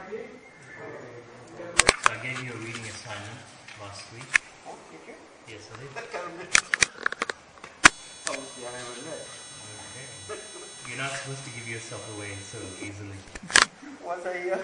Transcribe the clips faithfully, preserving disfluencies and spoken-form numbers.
So I gave you a reading assignment last week. Oh, okay. Yes, I did. Obviously, I haven't read. Okay. You're not supposed to give yourself away so easily. Once I hear.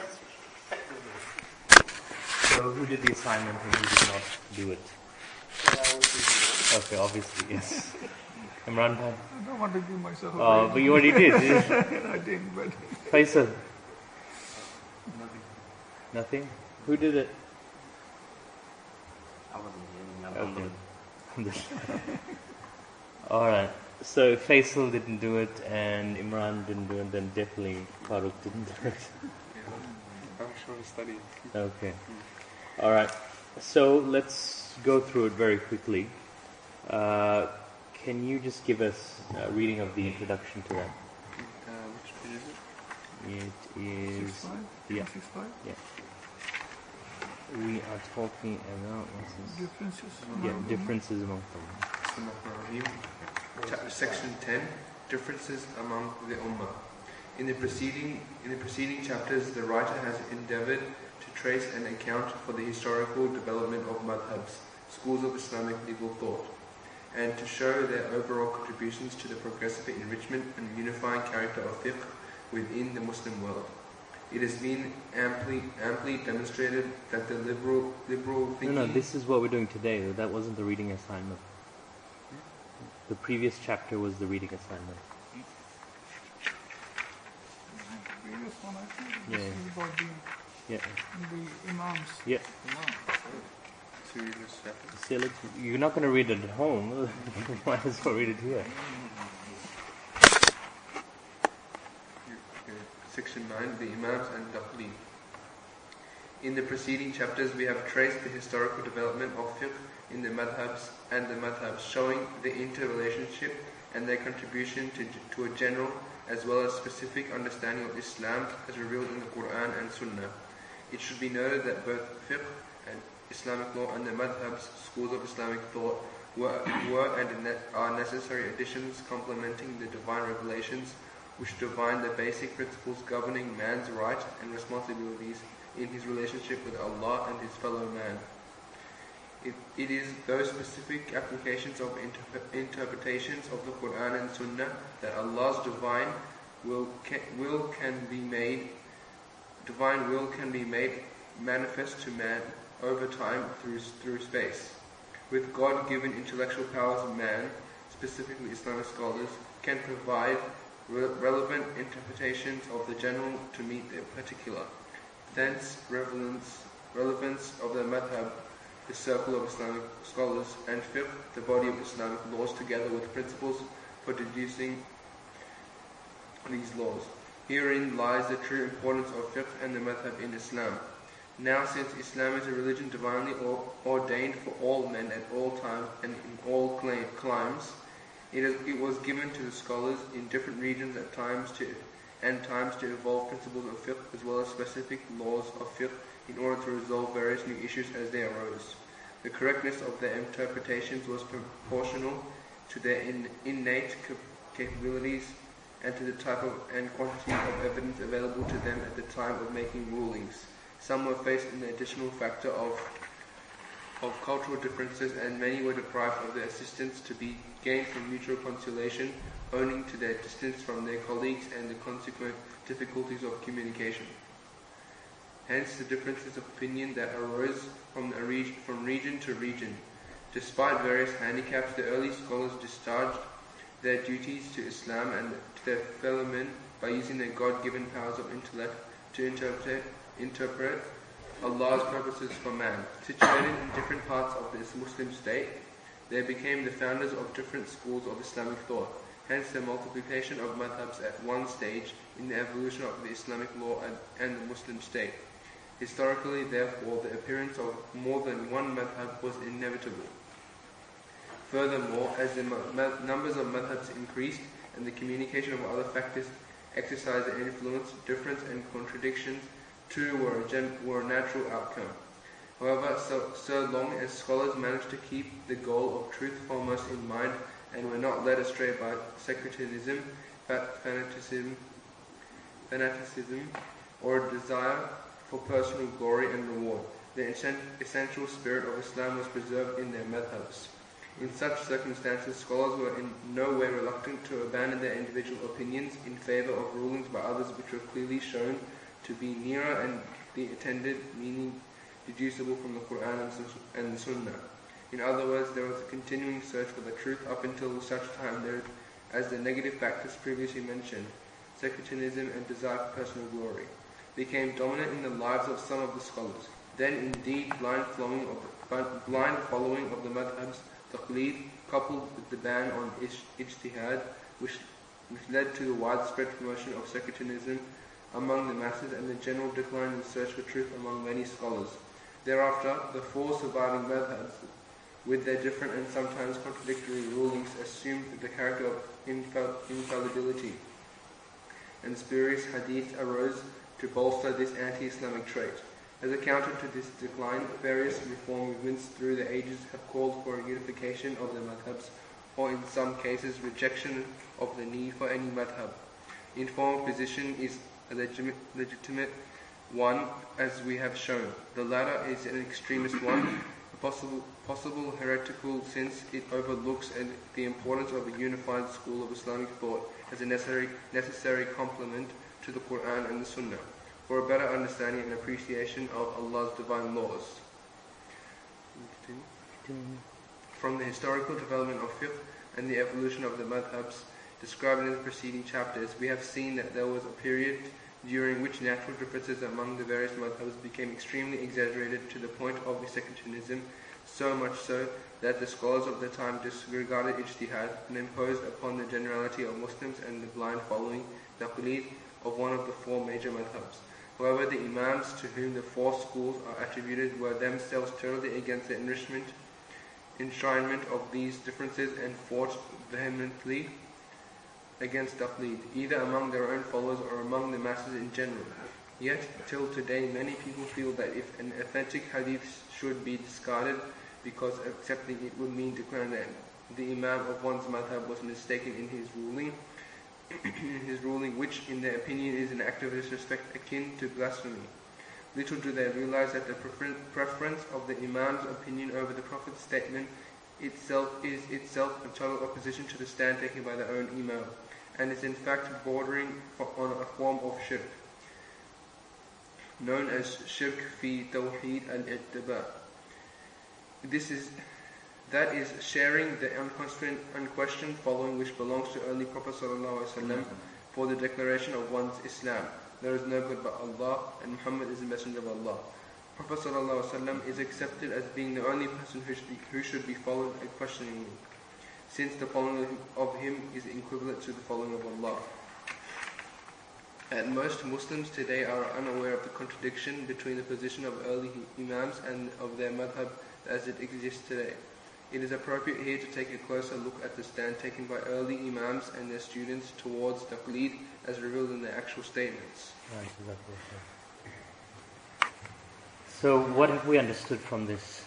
So who did the assignment and who did not do it? Yeah, I was thinking. Okay, obviously, yes. Imran Khan? I don't want to give myself away. Oh, but you already did. I didn't, but... Faisal? Nothing. Nothing? Who did it? I wasn't hearing. Okay. Alright. So if Faisal didn't do it and Imran didn't do it, then definitely Farooq didn't do it. I'm sure I studied. Okay. Alright. So let's go through it very quickly. Uh, can you just give us a reading of the introduction to that? Uh, which page is it? It is... Six five? Yeah. Six five? Yeah. We are talking about... What's this? Differences. Yeah, among them. differences among them. Chapter Section ten, Differences among the Ummah. In the preceding in the preceding chapters, the writer has endeavored to trace an account for the historical development of madhabs, schools of Islamic legal thought, and to show their overall contributions to the progressive enrichment and unifying character of fiqh within the Muslim world. It has been amply amply demonstrated that the liberal liberal thinking. No, no, this is what we're doing today. That wasn't the reading assignment. The previous chapter was the reading assignment. The previous one, I think, Yeah. this is about the, Yeah. the imams. Yeah. To read this chapter. See, let's- you're not going to read it at home. Might as well read it here. Section nine, the Imams and Taqlid. In the preceding chapters, we have traced the historical development of fiqh in the madhabs and the madhabs, showing the interrelationship and their contribution to, to a general as well as specific understanding of Islam as revealed in the Quran and Sunnah. It should be noted that both fiqh and Islamic law and the madhabs, schools of Islamic thought, were, were and ne- are necessary additions complementing the divine revelations, which define the basic principles governing man's rights and responsibilities in his relationship with Allah and his fellow man. It, it is those specific applications of inter- interpretations of the Quran and Sunnah that Allah's divine will can, will can be made divine will can be made manifest to man over time through through space. With God-given intellectual powers, man, specifically Islamic scholars, can provide re- relevant interpretations of the general to meet the particular. Thence, relevance, relevance of the madhab, the circle of Islamic scholars, and fiqh, the body of Islamic laws, together with principles for deducing these laws. Herein lies the true importance of fiqh and the madhab in Islam. Now, since Islam is a religion divinely or, ordained for all men at all times and in all cl- climes, it, is, it was given to the scholars in different regions at times to and times to evolve principles of fiqh as well as specific laws of fiqh in order to resolve various new issues as they arose. The correctness of their interpretations was proportional to their in, innate cap- capabilities and to the type of and quantity of evidence available to them at the time of making rulings. Some were faced in the additional factor of of cultural differences, and many were deprived of the assistance to be gained from mutual consolation, owing to their distance from their colleagues and the consequent difficulties of communication. Hence the differences of opinion that arose from, a reg- from region to region. Despite various handicaps, the early scholars discharged their duties to Islam and to their fellow men by using their God-given powers of intellect to interpret, interpret Allah's purposes for man. Situated in different parts of this Muslim state, they became the founders of different schools of Islamic thought. Hence the multiplication of madhabs at one stage in the evolution of the Islamic law and, and the Muslim state. Historically, therefore, the appearance of more than one madhab was inevitable. Furthermore, as the ma- numbers of madhabs increased and the communication of other factors exercised an influence, difference and contradictions too were a, gen- were a natural outcome. However, so, so long as scholars managed to keep the goal of truth foremost in mind and were not led astray by sectarianism, fanaticism, fanaticism, or desire for personal glory and reward. The essential spirit of Islam was preserved in their madhabs. In such circumstances, scholars were in no way reluctant to abandon their individual opinions in favor of rulings by others which were clearly shown to be nearer and the intended meaning deducible from the Quran and the Sunnah. In other words, there was a continuing search for the truth up until such time there, as the negative factors previously mentioned, sectarianism and desire for personal glory, became dominant in the lives of some of the scholars. Then indeed blind following of the, blind following of the madhabs, taqleed, coupled with the ban on ijtihad, which, which led to the widespread promotion of sectarianism among the masses and the general decline in search for truth among many scholars. Thereafter, the four surviving madhabs, with their different and sometimes contradictory rulings, assumed the character of infall- infallibility, and spurious hadith arose to bolster this anti-Islamic trait. As a counter to this decline, various reform movements through the ages have called for a unification of the madhabs, or in some cases rejection of the need for any madhab. Informed position is a legitimate, legitimate one, as we have shown. The latter is an extremist one, a possible, possible heretical, since it overlooks the importance of a unified school of Islamic thought as a necessary, necessary complement to the Quran and the Sunnah, for a better understanding and appreciation of Allah's divine laws. From the historical development of fiqh and the evolution of the madhabs described in the preceding chapters, we have seen that there was a period during which natural differences among the various madhabs became extremely exaggerated to the point of sectarianism, so much so that the scholars of the time disregarded ijtihad and imposed upon the generality of Muslims and the blind following taqleed of one of the four major madhabs. However, the imams to whom the four schools are attributed were themselves totally against the enrichment, enshrinement of these differences and fought vehemently against taqleed, either among their own followers or among the masses in general. Yet, till today, many people feel that if an authentic hadith should be discarded because accepting it would mean declaring that the imam of one's madhab was mistaken in his ruling, in his ruling, which in their opinion is an act of disrespect akin to blasphemy. Little do they realize that the prefer- preference of the imam's opinion over the Prophet's statement itself is itself in total opposition to the stand taken by their own imam, and is in fact bordering on a form of shirk, known as shirk fi tawheed al-ittiba. This is That is sharing the unquestioned, unquestioned following which belongs to only Prophet ﷺ for the declaration of one's Islam. There is no God but Allah, and Muhammad is the messenger of Allah. Prophet ﷺ is accepted as being the only person who should be, who should be followed unquestioningly, since the following of him is equivalent to the following of Allah. At most, Muslims today are unaware of the contradiction between the position of early Imams and of their madhab as it exists today. It is appropriate here to take a closer look at the stand taken by early Imams and their students towards taqleed as revealed in their actual statements. Right, exactly. So what have we understood from this?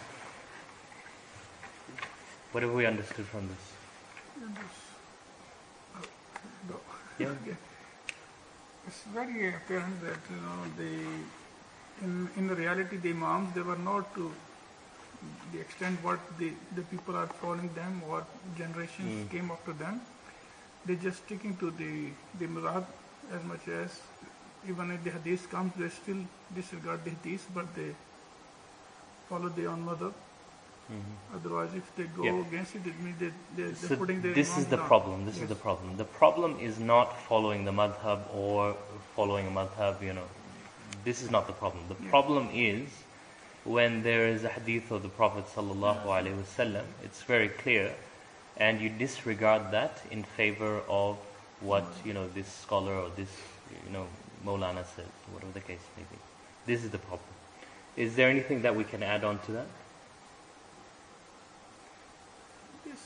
What have we understood from this? And this, uh, no. Yeah. Okay. It's very apparent that you know the in in the reality the Imams, they were not to the extent what the, the people are following them, what generations Mm. came after them. They're just sticking to the the madhab as much as even if the hadith comes, they still disregard the hadith, but they follow their own madhab. Mm-hmm. Otherwise, if they go Yeah. against it, it means they, they, they're So putting their this is Imam the down. problem. This Yes. is the problem. The problem is not following the madhab or following a madhab, you know. This is not the problem. The Yeah. problem is when there is a hadith of the Prophet sallallahu alaihi wasallam, it's very clear, and you disregard that in favor of what, you know, this scholar or this, you know, Maulana says, whatever the case may be. This is the problem. Is there anything that we can add on to that? Yes.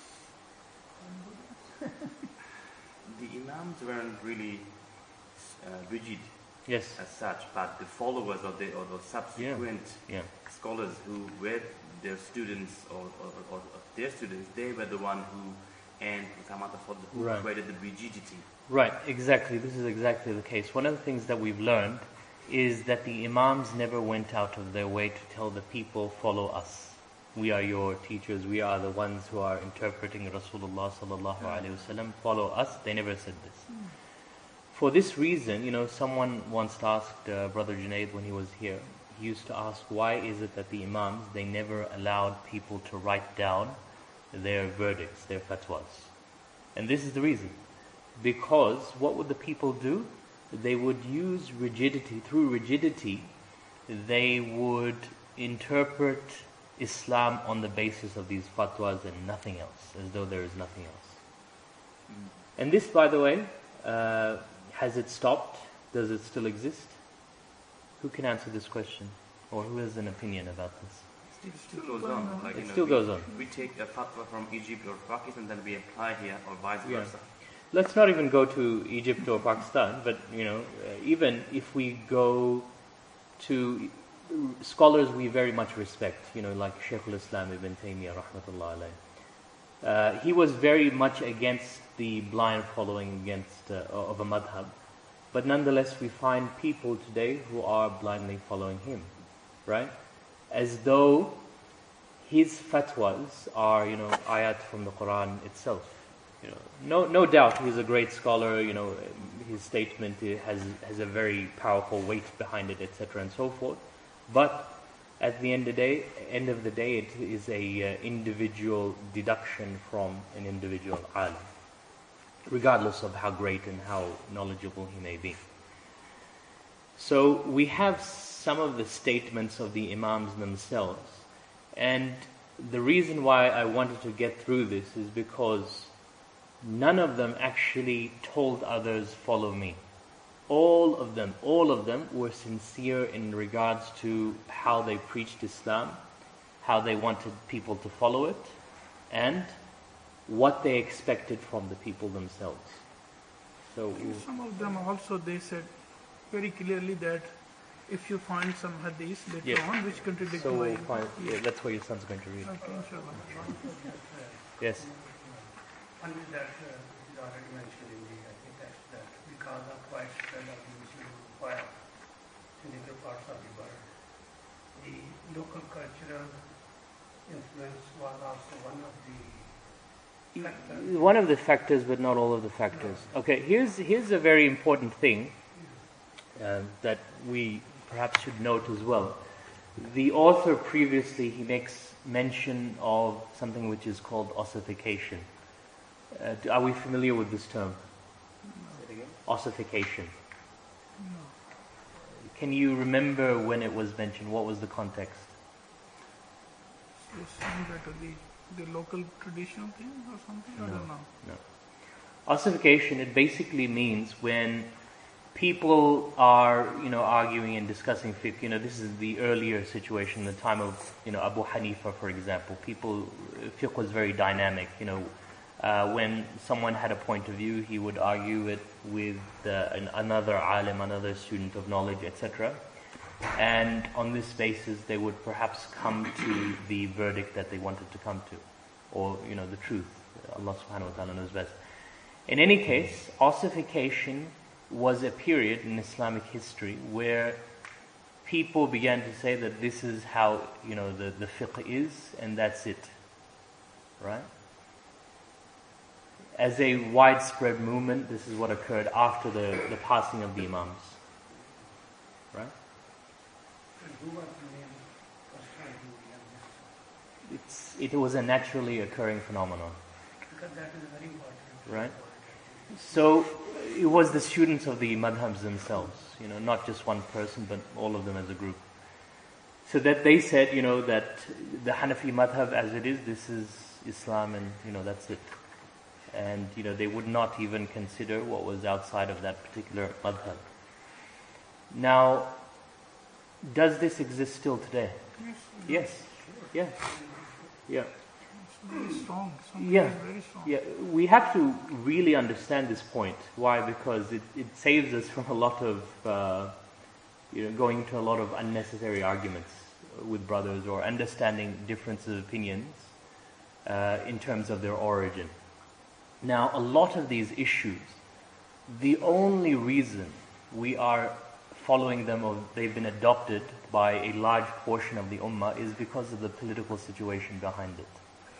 The Imams weren't really uh, rigid Yes. as such, but the followers or the, or the subsequent Yeah. scholars who were their students or, or, or, or their students, they were the one who, and who Right. created the rigidity. Right, exactly. This is exactly the case. One of the things that we've learned is that the Imams never went out of their way to tell the people, follow us. We are your teachers, we are the ones who are interpreting Rasulullah sallallahu alaihi wasallam, follow us. They never said this. For this reason, you know, someone once asked uh, Brother Junaid when he was here, he used to ask, why is it that the Imams, they never allowed people to write down their verdicts, their fatwas? And this is the reason. Because what would the people do? They would use rigidity. Through rigidity, they would interpret Islam on the basis of these fatwas and nothing else, as though there is nothing else. Mm. And this, by the way, uh, has it stopped? Does it still exist? Who can answer this question? Or who has an opinion about this? It still goes on. Like, it you know, still we, goes on. We take a fatwa from Egypt or Pakistan, then we apply here, or vice Yeah. versa. Let's not even go to Egypt or Pakistan, but you know, uh, even if we go to scholars we very much respect, you know, like Shaykh al-Islam Ibn Taymiyyah rahmatullah alayh. Uh, he was very much against the blind following against uh, of a madhab, but nonetheless we find people today who are blindly following him, right? As though his fatwas are, you know, ayat from the Quran itself. You know, no, no doubt he's a great scholar. You know, his statement has has a very powerful weight behind it, et cetera, and so forth. But at the end of the day, end of the day, it is a uh, individual deduction from an individual alim, regardless of how great and how knowledgeable he may be. So we have some of the statements of the Imams themselves, and the reason why I wanted to get through this is because none of them actually told others, follow me. All of them, all of them were sincere in regards to how they preached Islam, how they wanted people to follow it, and what they expected from the people themselves. So some of them also, they said very clearly that if you find some hadith later yes. on which contradict so my... fine. Yeah, that's what your son's going to read. Okay, inshallah. Yes. One is that uh, is already mentioned in the I think text that because of widespread of the use of fire in different parts of the world, the local cultural influence was also one of the factors. One of the factors, but not all of the factors. Okay, here's here's a very important thing uh, that we perhaps should note as well. The author previously, he makes mention of something which is called ossification. Uh, are we familiar with this term? Ossification. No. Can you remember when it was mentioned? What was the context? It's saying that the, the local traditional thing or something? I don't know. No. Ossification, it basically means when people are, you know, arguing and discussing fiqh. You know, this is the earlier situation, the time of, you know, Abu Hanifa, for example. People, fiqh was very dynamic, you know. Uh, when someone had a point of view, he would argue it with uh, an, another alim, another student of knowledge, et cetera. And on this basis, they would perhaps come to the verdict that they wanted to come to, or, you know, the truth. Allah subhanahu wa ta'ala knows best. In any case, ossification was a period in Islamic history where people began to say that this is how, you know, the, the fiqh is, and that's it. Right? As a widespread movement, this is what occurred after the, the passing of the Imams. Right? And who was the main person who It's, it was a naturally occurring phenomenon. because that is very important. Right? So it was the students of the madhabs themselves, you know, not just one person, but all of them as a group. So that they said, you know, that the Hanafi madhab as it is, this is Islam, and, you know, that's it. And, you know, they would not even consider what was outside of that particular madhab. Now, does this exist still today? Yes. Yes. Yeah. Yeah. It's very strong. Something Yeah. is very strong. Yeah, we have to really understand this point. Why? Because it, it saves us from a lot of, uh, you know, going into a lot of unnecessary arguments with brothers, or understanding differences of opinions uh, in terms of their origin. Now, a lot of these issues, the only reason we are following them or they've been adopted by a large portion of the ummah is because of the political situation behind it.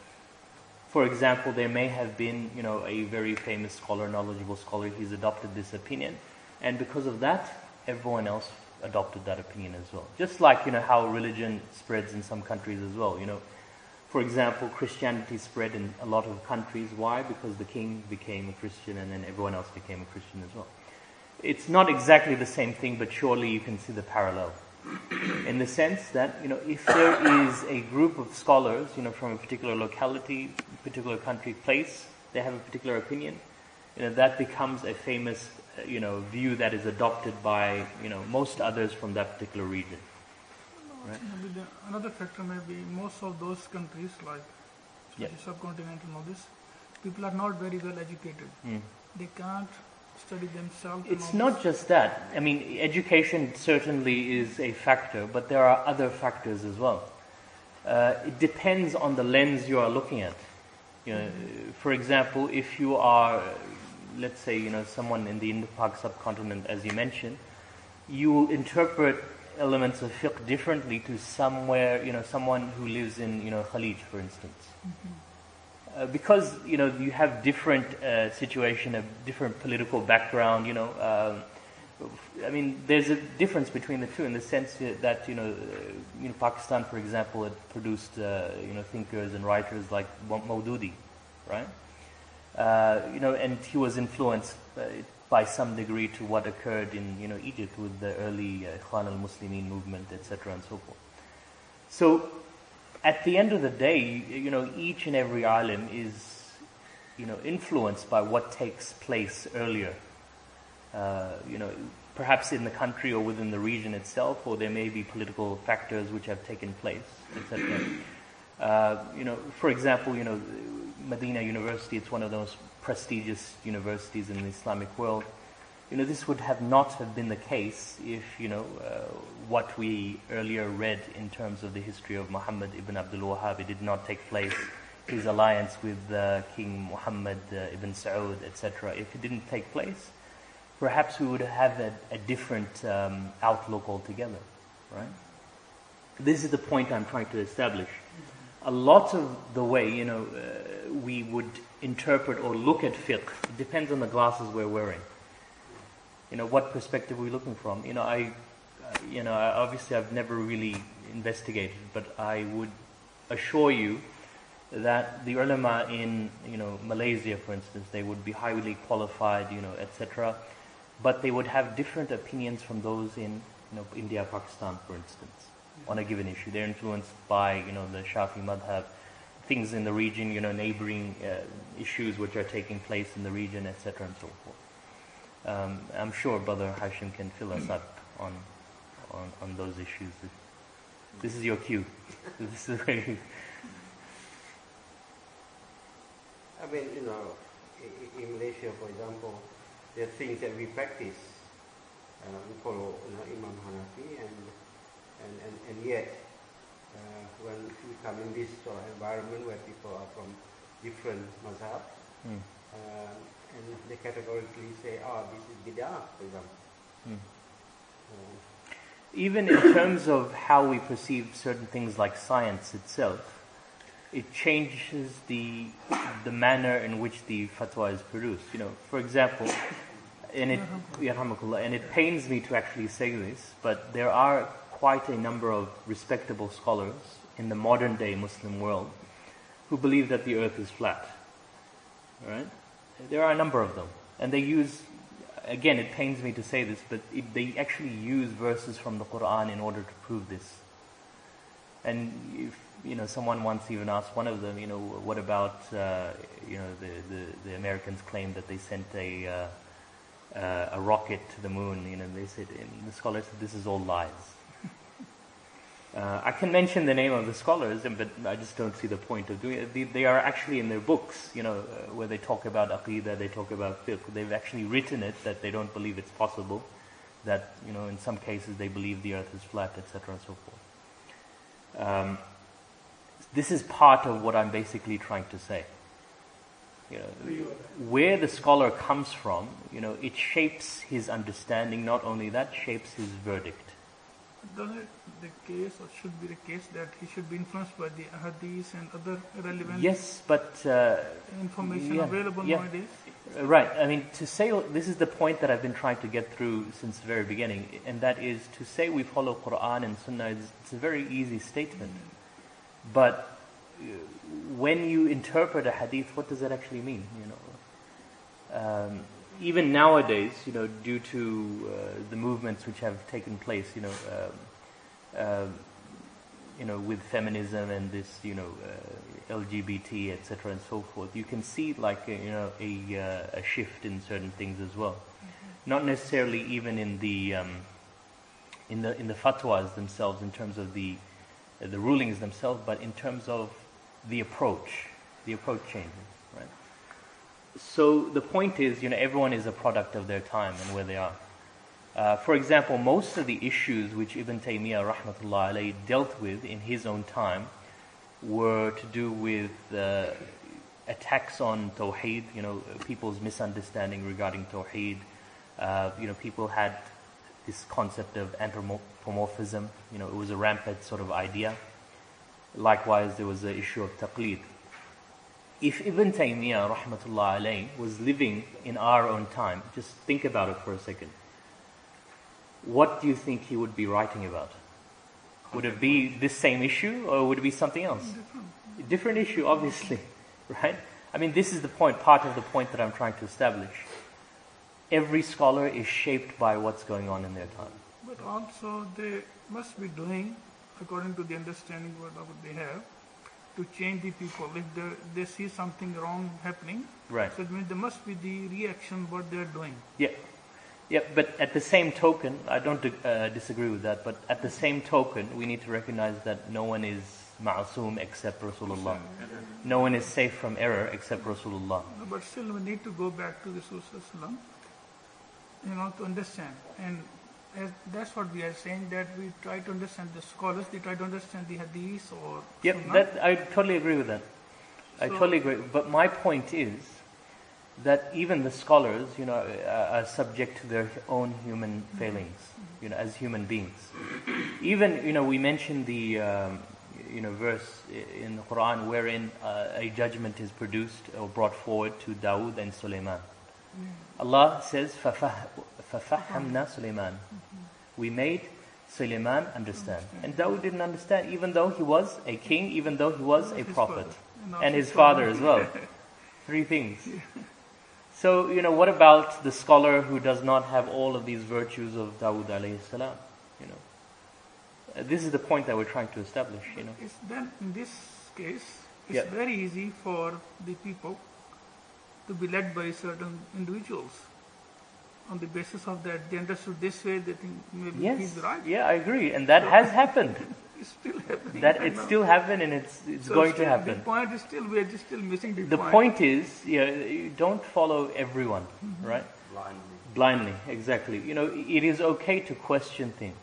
For example, there may have been, you know, a very famous scholar, knowledgeable scholar, he's adopted this opinion, and because of that, everyone else adopted that opinion as well. Just like, you know, how religion spreads in some countries as well, you know. For example, Christianity spread in a lot of countries. Why? Because the king became a Christian and then everyone else became a Christian as well. It's not exactly the same thing, but surely you can see the parallel. In the sense that, you know, if there is a group of scholars, you know, from a particular locality, particular country, place, they have a particular opinion, you know, that becomes a famous, uh, you know, view that is adopted by, you know, most others from that particular region. Right? Maybe the, another factor may be most of those countries, like Yeah. subcontinental and all this, people are not very well educated. Mm. They can't study themselves. and It's all not this. just that. I mean, education certainly is a factor, but there are other factors as well. Uh, it depends on the lens you are looking at. You know, for example, if you are, let's say, you know, someone in the Indo-Pak subcontinent, as you mentioned, you will interpret elements of fiqh differently to somewhere, you know, someone who lives in, you know, Khalij, for instance. Uh, because, you know, you have different uh, situation, a different political background, you know. Um, I mean, there's a difference between the two in the sense that, you know, uh, you know, Pakistan, for example, had produced, uh, you know, thinkers and writers like Maududi, right? Uh, you know, and he was influenced uh, by some degree to what occurred in, you know, Egypt with the early uh, Ikhwan al-Muslimin movement, et cetera, and so forth. So, at the end of the day, you know, each and every alim is, you know, influenced by what takes place earlier. Uh, you know, perhaps in the country or within the region itself, or there may be political factors which have taken place, et cetera. Uh, you know, for example, you know, Medina University, it's one of the most prestigious universities in the Islamic world. You know, this would have not have been the case if, you know, uh, what we earlier read in terms of the history of Muhammad ibn Abdul Wahhab, it did not take place. His alliance with uh, King Muhammad uh, ibn Saud, et cetera. If it didn't take place, perhaps we would have a, a different um, outlook altogether, right? This is the point I'm trying to establish. A lot of the way, you know, uh, we would interpret or look at fiqh, it depends on the glasses we're wearing. You know, what perspective we're looking from. You know, I, uh, you know, I, obviously I've never really investigated, but I would assure you that the ulama in, you know, Malaysia, for instance, they would be highly qualified, you know, et cetera. But they would have different opinions from those in, you know, India, Pakistan, for instance, on a given issue. They're influenced by, you know, the Shafi madhab, things in the region, you know, neighboring uh, issues which are taking place in the region, et cetera, and so forth. Um, I'm sure Brother Hashim can fill us up on on, on those issues. This is your cue. This is very. I mean, you know, in, in Malaysia, for example, there are things that we practice. Uh, we follow, you know, Imam Hanafi, and and, and, and yet, uh, when we come in this sort of environment where people are from different mazhabs, Mm. uh, and they categorically say, oh, this is bid'ah, for example. Mm. Uh, Even in terms of how we perceive certain things like science itself, it changes the the manner in which the fatwa is produced. You know, for example, and it yarhamakullah, and it pains me to actually say this, but there are quite a number of respectable scholars in the modern day Muslim world who believe that the earth is flat. Right? There are a number of them, and they use, again, it pains me to say this, but it, they actually use verses from the Quran in order to prove this. And if, you know, someone once even asked one of them, you know, what about, uh, you know, the, the, the Americans claimed that they sent a uh, uh, a rocket to the moon. You know, they said, and the scholar said, this is all lies. Uh, I can mention the name of the scholars, but I just don't see the point of doing it. They, they are actually in their books, you know, uh, where they talk about aqidah, they talk about fiqh. They've actually written it that they don't believe it's possible, that, you know, in some cases they believe the earth is flat, et cetera, and so forth. Um, this is part of what I'm basically trying to say. You know, where the scholar comes from, you know, it shapes his understanding. Not only that, shapes his verdict. Does it the case, or should be the case, that he should be influenced by the hadith and other relevant Yes, but uh, information yeah, available yeah. nowadays? Uh, Right. I mean, to say, this is the point that I've been trying to get through since the very beginning, and that is to say we follow Quran and Sunnah, is, it's a very easy statement. But uh, when you interpret a hadith, what does that actually mean? You know, um, even nowadays, you know, due to uh, the movements which have taken place, you know, um, um, you know, with feminism and this, you know, uh, L G B T, et cetera, and so forth, you can see like, a, you know, a, uh, a shift in certain things as well. Mm-hmm. Not necessarily even in the um, in the in the fatwas themselves, in terms of the uh, the rulings themselves, but in terms of the approach. The approach changes, right? So the point is, you know, everyone is a product of their time and where they are. Uh, for example, most of the issues which Ibn Taymiyyah rahmatullah alayhi dealt with in his own time were to do with uh, attacks on Tawheed, you know, people's misunderstanding regarding Tawheed. Uh, you know, people had this concept of anthropomorphism, you know, it was a rampant sort of idea. Likewise, there was the issue of taqleed. If Ibn Taymiyyah rahmatullah alayhi was living in our own time, just think about it for a second. What do you think he would be writing about? Would it be this same issue, or would it be something else? Different. Different issue, obviously, right? I mean, this is the point, part of the point that I'm trying to establish. Every scholar is shaped by what's going on in their time. But also they must be doing, according to the understanding what they have, to change the people. If they, they see something wrong happening, Right. so it means there must be the reaction what they are doing. Yeah. Yeah, but at the same token, I don't uh, disagree with that, but at the same token, we need to recognize that no one is ma'asum except Rasulullah. No one is safe from error except Rasulullah. But still we need to go back to the Rasulullah, you know, to understand. And as that's what we are saying, that we try to understand the scholars, they try to understand the hadith or Yep, sunnah. that, I totally agree with that. I So- totally agree. But my point is that even the scholars, you know, are are subject to their own human failings, you know, as human beings. Even, you know, we mentioned the, um, you know, verse in the Quran wherein uh, a judgment is produced or brought forward to Dawood and Sulaiman. Allah says, فَفَحَّمْنَا Sulaiman. We made Sulaiman understand. And Dawood didn't understand, even though he was a king, even though he was a His prophet. father. And his his father as well. Three things. So, you know, what about the scholar who does not have all of these virtues of Dawood alayhi salam? You know, Uh, this is the point that we're trying to establish, you know. It's then in this case, it's Yeah. very easy for the people to be led by certain individuals. On the basis of that, they understood this way, they think maybe Yes, he's right. yeah, I agree. And that has happened. It's still happening. That right it's now. still happened and it's it's So going to still happen. The point is still, we're just still missing the, The point is, yeah, you don't follow everyone, right? blindly. Blindly, exactly. You know, it is okay to question things.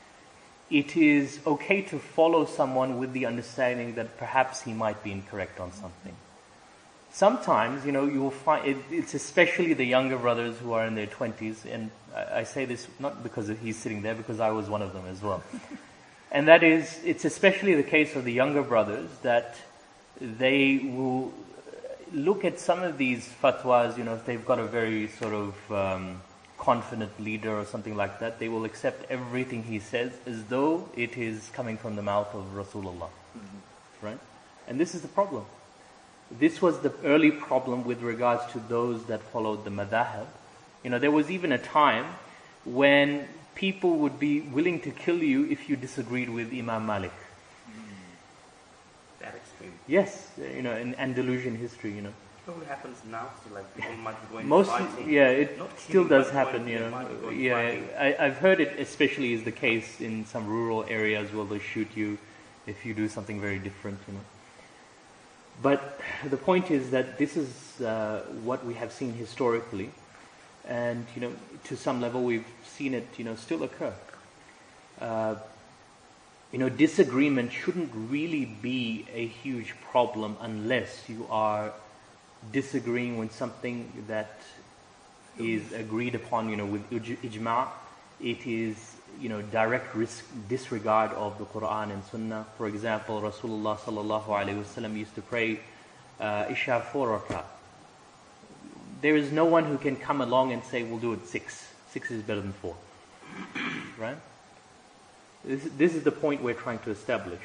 It is okay to follow someone with the understanding that perhaps he might be incorrect on something. Sometimes, you know, you will find, it, it's especially the younger brothers who are in their twenties, and I, I say this not because he's sitting there, because I was one of them as well. And that is, it's especially the case of the younger brothers that they will look at some of these fatwas, you know, if they've got a very sort of um, confident leader or something like that, they will accept everything he says as though it is coming from the mouth of Rasulullah. Mm-hmm. Right? And this is the problem. This was the early problem with regards to those that followed the madhahab. You know, there was even a time when people would be willing to kill you if you disagreed with Imam Malik. That extreme. Yes, you know, in Andalusian history, you know. Probably happens now, so like people might be going Most, fighting. yeah, it Not still killing, does but happen, going- you they might be know. going Yeah, fighting. I, I've heard it especially is the case in some rural areas where they'll shoot you if you do something very different, you know. But the point is that this is uh, what we have seen historically, and, you know, to some level we've seen it, you know, still occur. Uh, you know, disagreement shouldn't really be a huge problem unless you are disagreeing with something that is agreed upon, you know, with ij- ijma', it is, you know, direct risk, disregard of the Quran and Sunnah. For example, Rasulullah sallallahu alaihi wasallam used to pray uh, Isha four rakat. There is no one who can come along and say, we'll do it six. Six is better than four. Right? This, this is the point we're trying to establish.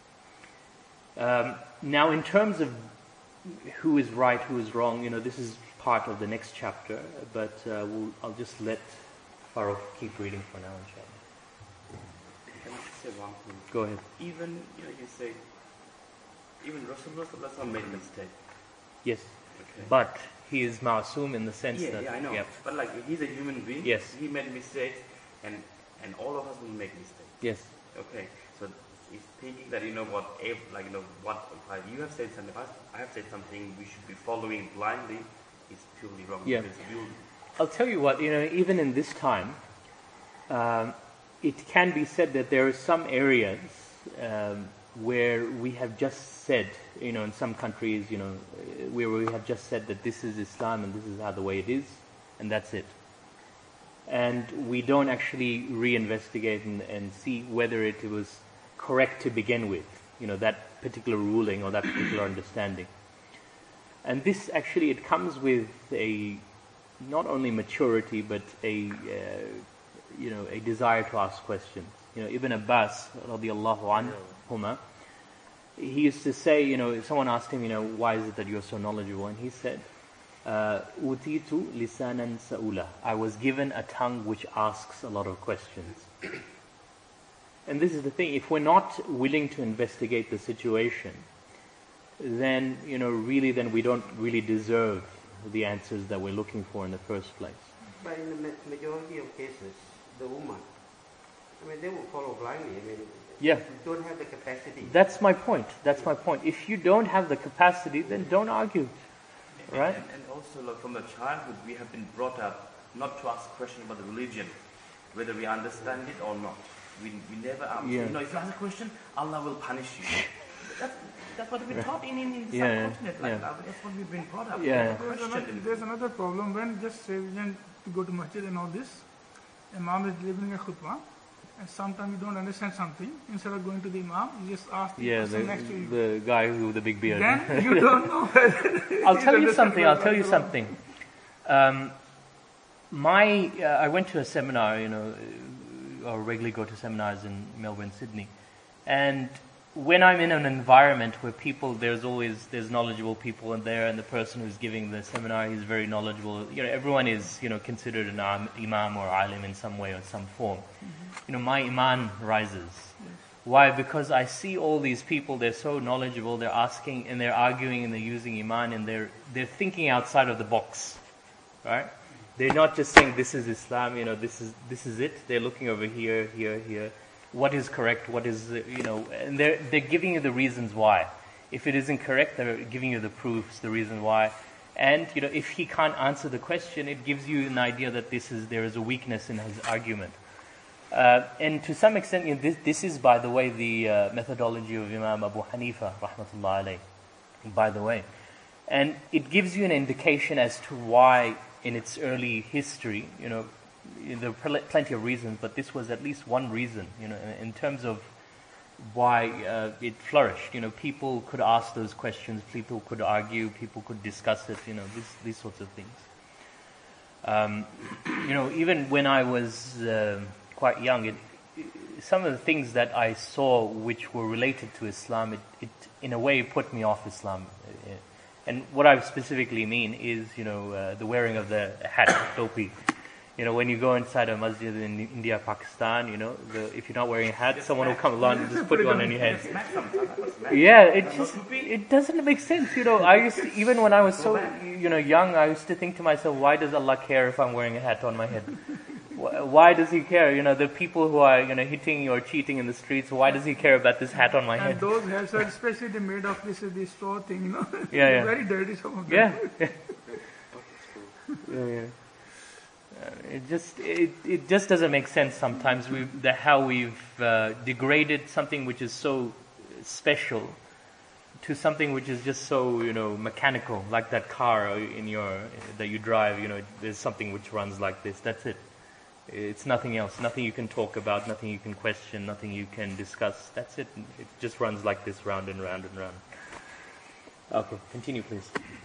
Um, now, in terms of who is right, who is wrong, you know, this is part of the next chapter, but uh, we'll, I'll just let Farooq keep reading for now, inshallah. Can I just say one thing? Go ahead. Even, you know, you say, even Rasulullah sallallahu alaihi wasallam made a mistake. Yes. Okay. But he is ma'asum in the sense yeah, that... yeah, I know. Yeah. But like, he's a human being. Yes. He made mistakes, and and all of us will make mistakes. Yes. Okay. So he's thinking that, you know what, if, like, you know what, like you have said something, I have said something we should be following blindly, is purely wrong. Yeah. Because we'll, I'll tell you what, you know, even in this time, um, it can be said that there are some areas um, where we have just said, you know, in some countries, you know, where we have just said that this is Islam and this is how the way it is, and that's it. And we don't actually reinvestigate and, and see whether it was correct to begin with, you know, that particular ruling or that particular understanding. And this actually, it comes with a, not only maturity, but a, uh, you know, a desire to ask questions. You know, Ibn Abbas, radiallahu anhuma, he used to say, you know, someone asked him, you know, why is it that you're so knowledgeable? And he said, Utitu lisanan sa'ula. I was given a tongue which asks a lot of questions. And this is the thing, if we're not willing to investigate the situation, then, you know, really then we don't really deserve the answers that we're looking for in the first place. But in the ma- majority of cases, the Ummah, I mean, they will follow blindly. I mean, Yeah. you don't have the capacity. That's my point. That's my point. If you don't have the capacity, then don't argue. Right? And, and also, like, from the childhood, we have been brought up not to ask questions about the religion, whether we understand it or not. We, we never answer. Yeah. You know, if you ask a question, Allah will punish you. That's, that's what we've been taught in, in, in the Yeah, subcontinent. Like, yeah. uh, that's what we've been brought up. Yeah. We There's don't another, question there's it. another problem when just say we can to go to masjid and all this. Imam is delivering a khutbah, and sometimes you don't understand something. Instead of going to the Imam, you just ask the Yeah, person the, next to you. the guy with the big beard. Then you don't know whether I'll he's tell you understood something. or I'll tell you not. something. Um, my, uh, I went to a seminar. You know, uh, I regularly go to seminars in Melbourne, Sydney, and when I'm in an environment where people, there's always there's knowledgeable people in there, and the person who's giving the seminar, he's very knowledgeable. You know, everyone is, you know, considered an am- imam or alim in some way or some form. Mm-hmm. You know, my iman rises. Yes. Why? Because I see all these people. They're so knowledgeable. They're asking and they're arguing and they're using iman and they're they're thinking outside of the box, right? They're not just saying this is Islam. You know, this is this is it. They're looking over here, here, here. What is correct, what is, you know, and they're, they're giving you the reasons why. If it isn't correct, they're giving you the proofs, the reason why. And, you know, if he can't answer the question, it gives you an idea that this is, there is a weakness in his argument. Uh, and to some extent, you know, this, this is, by the way, the uh, methodology of Imam Abu Hanifa, rahmatullah alayh, by the way. And it gives you an indication as to why, in its early history, you know, there are plenty of reasons, but this was at least one reason, you know, in, in terms of why uh, it flourished. You know, people could ask those questions, people could argue, people could discuss it, you know, this, these sorts of things. Um, you know, even when I was uh, quite young, it, it, some of the things that I saw which were related to Islam, it, it in a way put me off Islam. And what I specifically mean is, you know, uh, the wearing of the hat, topi. You know, when you go inside a masjid in India, Pakistan, you know, the, if you're not wearing a hat, someone will come along and just put one on your head. Yeah, it just, it doesn't make sense, you know. I used to, even when I was so, you know, young, I used to think to myself, why does Allah care if I'm wearing a hat on my head? Why does He care? You know, the people who are, you know, hitting or cheating in the streets, why does He care about this hat on my head? And those hats are especially they made of this this straw thing, you know. Yeah, yeah. Very dirty, some of them. Yeah. yeah, yeah. Uh, it just it, it just doesn't make sense sometimes. We the how we've uh, degraded something which is so special to something which is just so, you know, mechanical, like that car in your that you drive. You know, there's something which runs like this. That's it. It's nothing else. Nothing you can talk about. Nothing you can question. Nothing you can discuss. That's it. It just runs like this, round and round and round. Okay, continue, please.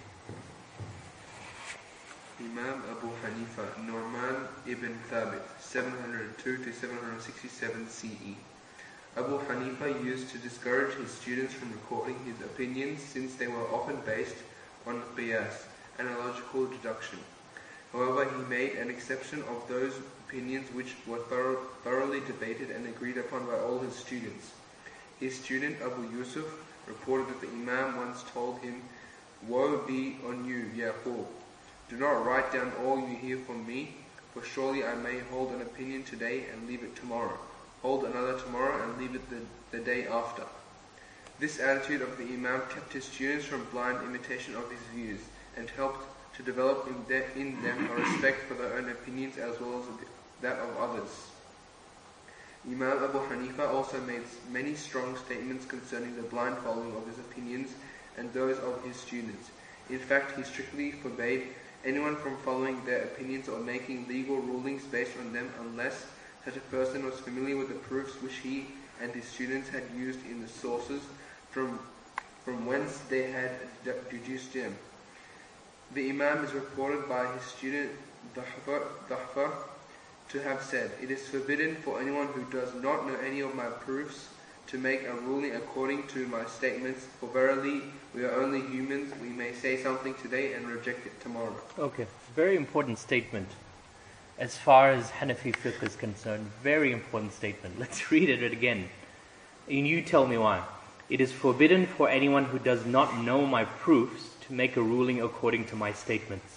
Imam Abu Hanifa, Nu'man ibn Thabit, seven hundred two to seven hundred sixty-seven C E. Abu Hanifa used to discourage his students from recording his opinions since they were often based on qiyas, analogical deduction. However, he made an exception of those opinions which were thorough, thoroughly debated and agreed upon by all his students. His student Abu Yusuf reported that the Imam once told him, "Woe be on you, Yaqub! Do not write down all you hear from me, for surely I may hold an opinion today and leave it tomorrow, hold another tomorrow and leave it the, the day after." This attitude of the Imam kept his students from blind imitation of his views and helped to develop in, de- in them a respect for their own opinions as well as that of others. Imam Abu Hanifa also made many strong statements concerning the blind following of his opinions and those of his students. In fact, he strictly forbade anyone from following their opinions or making legal rulings based on them unless such a person was familiar with the proofs which he and his students had used in the sources from, from whence they had deduced them. The Imam is reported by his student Dahfa to have said, "It is forbidden for anyone who does not know any of my proofs to make a ruling according to my statements, for verily we are only humans, we may say something today and reject it tomorrow." Okay, very important statement. As far as Hanafi fiqh is concerned, very important statement. Let's read it again. And you tell me why. "It is forbidden for anyone who does not know my proofs to make a ruling according to my statements."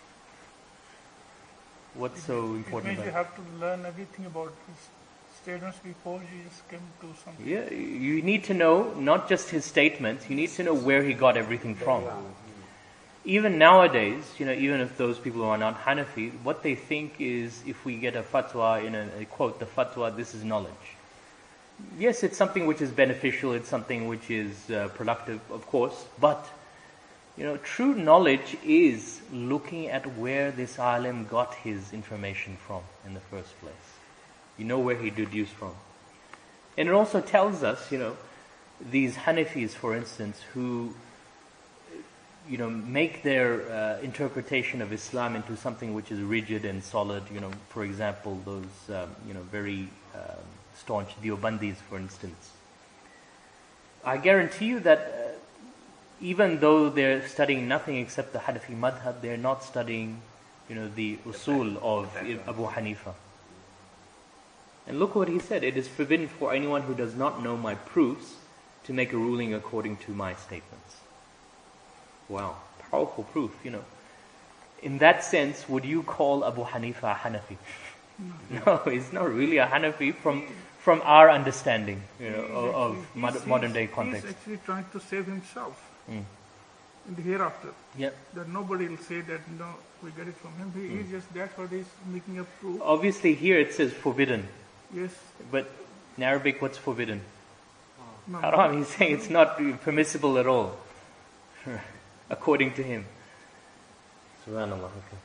What's so important It means you about it? have to learn everything about his statements before you just come to something. Yeah, you need to know not just his statements, you need to know where he got everything from. Even nowadays, you know, even if those people who are not Hanafi, what they think is if we get a fatwa, in a, a quote, the fatwa, this is knowledge. Yes, it's something which is beneficial, it's something which is uh, productive, of course, but, you know, true knowledge is looking at where this alim got his information from in the first place. You know where he deduced from. And it also tells us, you know, these Hanafis, for instance, who, you know, make their uh, interpretation of Islam into something which is rigid and solid. You know, for example, those, um, you know, very um, staunch Deobandis, for instance. I guarantee you that uh, even though they're studying nothing except the Hanafi madhab, they're not studying, you know, the usul of Abu Hanifa. And look what he said, "It is forbidden for anyone who does not know my proofs to make a ruling according to my statements." Wow, powerful proof, you know. In that sense, would you call Abu Hanifa a Hanafi? No, he's not really a Hanafi from from our understanding, you know, of, of He's- mod- he's- modern day He's context. actually trying to save himself Mm. in the hereafter. Yep. That nobody will say that, no, we get it from him. He, Hmm. he's just, that's what he's making a proof. Obviously, here it says forbidden, Yes. but in Arabic, what's forbidden? No, Haram. He's saying it's not permissible at all, according to him. Subhanallah. Okay.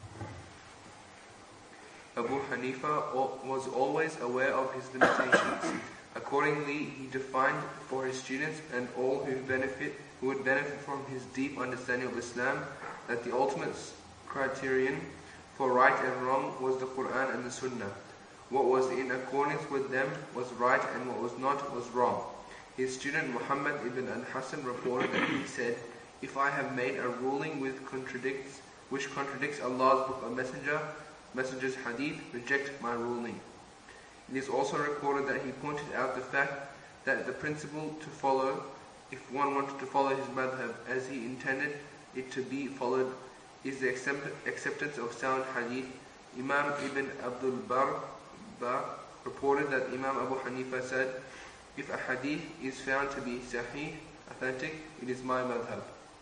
Abu Hanifa al- was always aware of his limitations. Accordingly, he defined for his students and all who benefit, who would benefit from his deep understanding of Islam, that the ultimate s- criterion for right and wrong was the Quran and the Sunnah. What was in accordance with them was right, and what was not was wrong. His student Muhammad ibn al-Hasan reported that he said, "If I have made a ruling with contradicts, which contradicts Allah's book or messenger, messenger's hadith, reject my ruling." It is also recorded that he pointed out the fact that the principle to follow, if one wanted to follow his madhab as he intended it to be followed, is the accept- acceptance of sound hadith. Imam Ibn Abdul Barr Barr reported that Imam Abu Hanifa said, "If a hadith is found to be sahih, authentic, it is my madhab."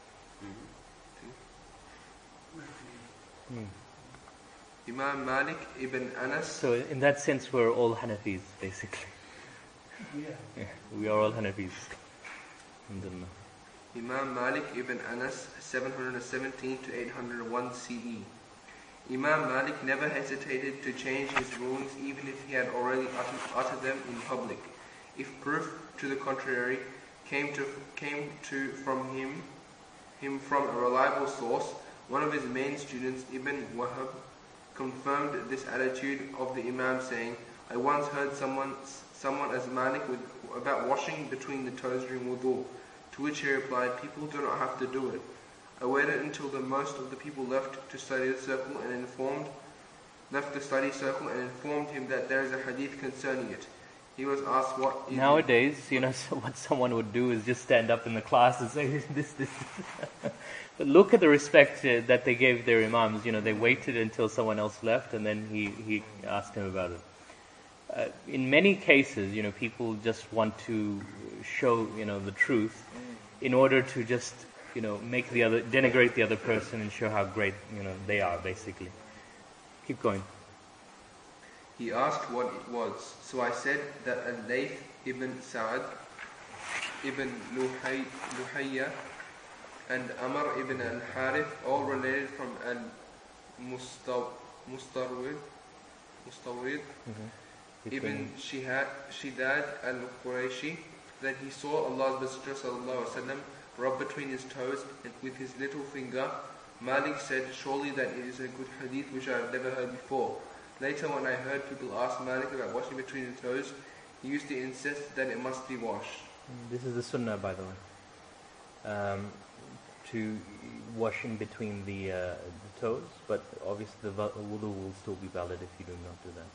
Hmm. Imam Malik ibn Anas So in that sense, we're all Hanafis, basically. Yeah. Yeah, we are all Hanafis. Alhamdulillah. Imam Malik ibn Anas, seven hundred seventeen to eight hundred one C E. Imam Malik never hesitated to change his rulings even if he had already uttered, uttered them in public. If proof to the contrary came to came to from him him from a reliable source, one of his main students, Ibn Wahab, confirmed this attitude of the Imam, saying, I once heard someone someone as Malik with, about washing between the toes during wudu, to which he replied, people do not have to do it. I waited until the most of the people left to study the circle and informed left the study circle and informed him that there is a hadith concerning it. He was asked what is Nowadays, you know, so what someone would do is just stand up in the class and say this, this. But look at the respect uh, that they gave their imams. You know, they waited until someone else left, and then he, he asked him about it. Uh, in many cases, you know, people just want to show, you know, the truth in order to just, you know, make the other, denigrate the other person and show how great, you know, they are, basically. Keep going. He asked what it was. So I said that Al-Layth ibn Sa'ad ibn Luhay, Luhayya and Amr ibn al-Harith, all related from Al-Mustarwid Mustawrid Mm-hmm. ibn Shihad, Shidad al-Qurayshi, that he saw Allah's Messenger sallallahu alaihi wasallam rub between his toes and with his little finger. Malik said, surely that it is a good hadith which I have never heard before. Later, when I heard people ask Malik about washing between the toes, he used to insist that it must be washed. This is the sunnah, by the way. Um, to washing between the, uh, the toes, but obviously the wudu will still be valid if you do not do that.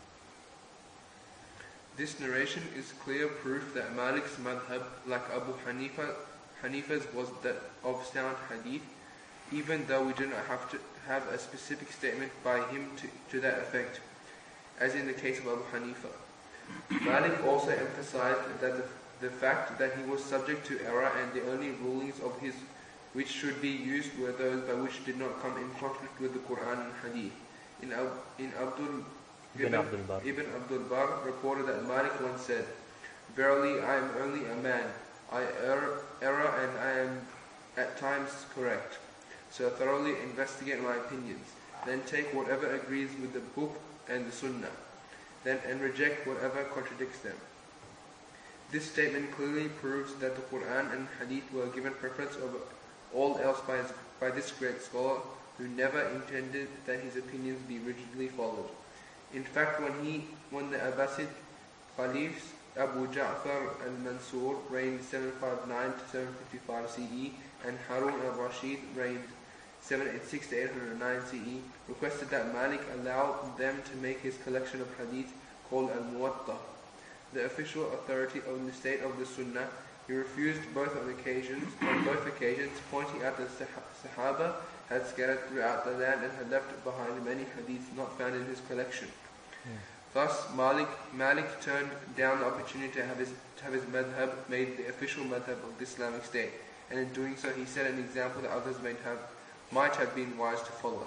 This narration is clear proof that Malik's madhab, like Abu Hanifa, Hanifa's, was that of sound hadith, even though we do not have to have a specific statement by him to, to that effect, as in the case of Abu Hanifa. Malik also emphasized that the, the fact that he was subject to error and the only rulings of his which should be used were those by which did not come in conflict with the Quran and Hadith. In, in Abdul Ibn, Ibn Abdul Bar. Ibn Abdul Bar reported that Malik once said, verily I am only a man. I err, error and I am at times correct. So thoroughly investigate my opinions. Then take whatever agrees with the book and the sunnah. Then and reject whatever contradicts them. This statement clearly proves that the Quran and Hadith were given preference over all else by, his, by this great scholar who never intended that his opinions be rigidly followed. In fact, when he, when the Abbasid Caliphs Abu Ja'far al-Mansur reigned seven fifty-nine to seven fifty-five C E and Harun al-Rashid reigned seven eighty-six to eight oh nine C E, requested that Malik allow them to make his collection of hadith called Al-Muwatta, the official authority of the state of the Sunnah. He refused both on occasions, on both occasions, pointing out that Sahaba had scattered throughout the land and had left behind many hadiths not found in his collection. Yeah. Thus, Malik, Malik turned down the opportunity to have his to have his madhab made the official madhab of the Islamic State, and in doing so, he set an example that others might have might have been wise to follow.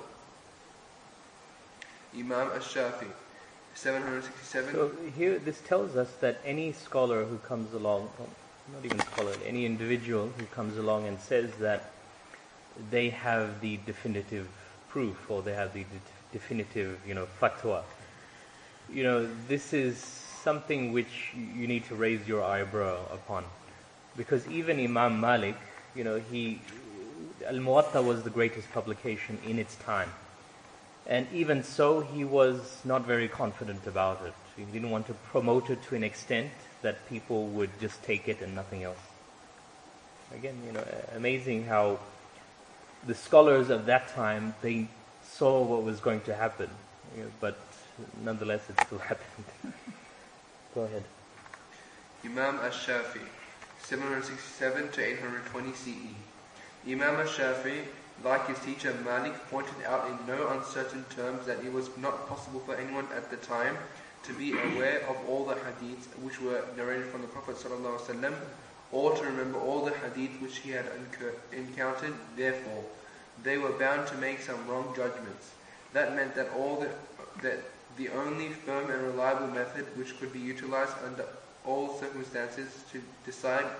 Imam Ash-Shafi, seven sixty-seven. So here, this tells us that any scholar who comes along, not even scholar, any individual who comes along and says that they have the definitive proof or they have the de- definitive, you know, fatwa, you know, this is something which you need to raise your eyebrow upon, because even Imam Malik, you know, he Al-Muwatta was the greatest publication in its time, and even so, he was not very confident about it. He didn't want to promote it to an extent that people would just take it and nothing else. Again, you know, amazing how the scholars of that time, they saw what was going to happen, you know, but nonetheless it still happened. Go ahead. Imam Ash-Shafi, seven sixty-seven to eight twenty C E. Imam Ash-Shafi, like his teacher Malik, pointed out in no uncertain terms that it was not possible for anyone at the time to be aware of all the hadiths which were narrated from the Prophet ﷺ, or to remember all the hadith which he had encountered. Therefore, they were bound to make some wrong judgments. That meant that all the, that the only firm and reliable method which could be utilized under all circumstances to decide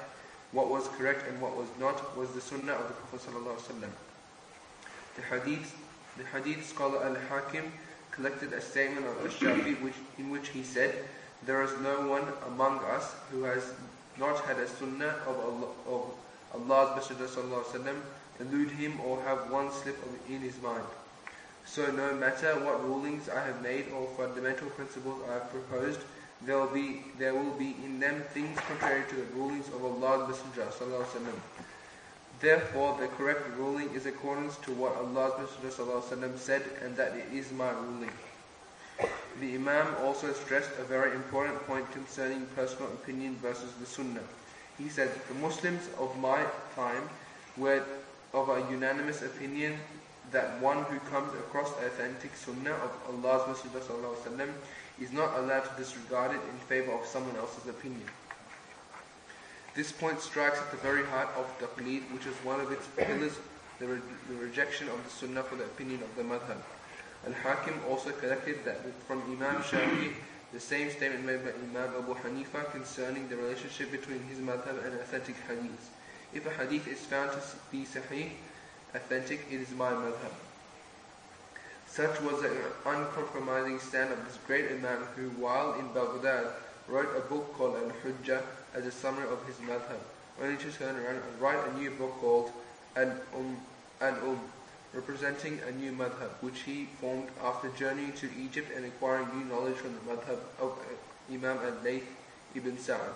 what was correct and what was not was the sunnah of the Prophet sallallahu alaihi wasallam. The hadith, the hadith scholar Al-Hakim collected a statement of Ash-Shafi which, in which he said, "There is no one among us who has not had a sunnah of Allah, of Allah's Messenger sallallahu alaihi wasallam elude him or have one slip of in his mind. So no matter what rulings I have made or fundamental principles I have proposed, there will be there will be in them things contrary to the rulings of Allah's Messenger sallallahu alaihi wasallam. Therefore, the correct ruling is according to what Allah's Messenger sallallahu alaihi wasallam said, and that it is my ruling." The Imam also stressed a very important point concerning personal opinion versus the Sunnah. He said, "The Muslims of my time were of a unanimous opinion that one who comes across the authentic Sunnah of Allah's Messenger sallallahu alaihi wasallam is not allowed to disregard it in favor of someone else's opinion." This point strikes at the very heart of taqleed, which is one of its pillars, the, re the rejection of the Sunnah for the opinion of the Madhab. Al-Hakim also collected that from Imam Shafi the same statement made by Imam Abu Hanifa concerning the relationship between his Madhab and authentic hadiths. If a hadith is found to be sahih, authentic, it is my Madhab. Such was the uncompromising stand of this great Imam who, while in Baghdad, wrote a book called Al-Hujjah as a summary of his madhab, only to turn around and write a new book called Al-Um, Al-Um, representing a new madhab, which he formed after journeying to Egypt and acquiring new knowledge from the madhab of Imam Al-Layth ibn Sa'ad.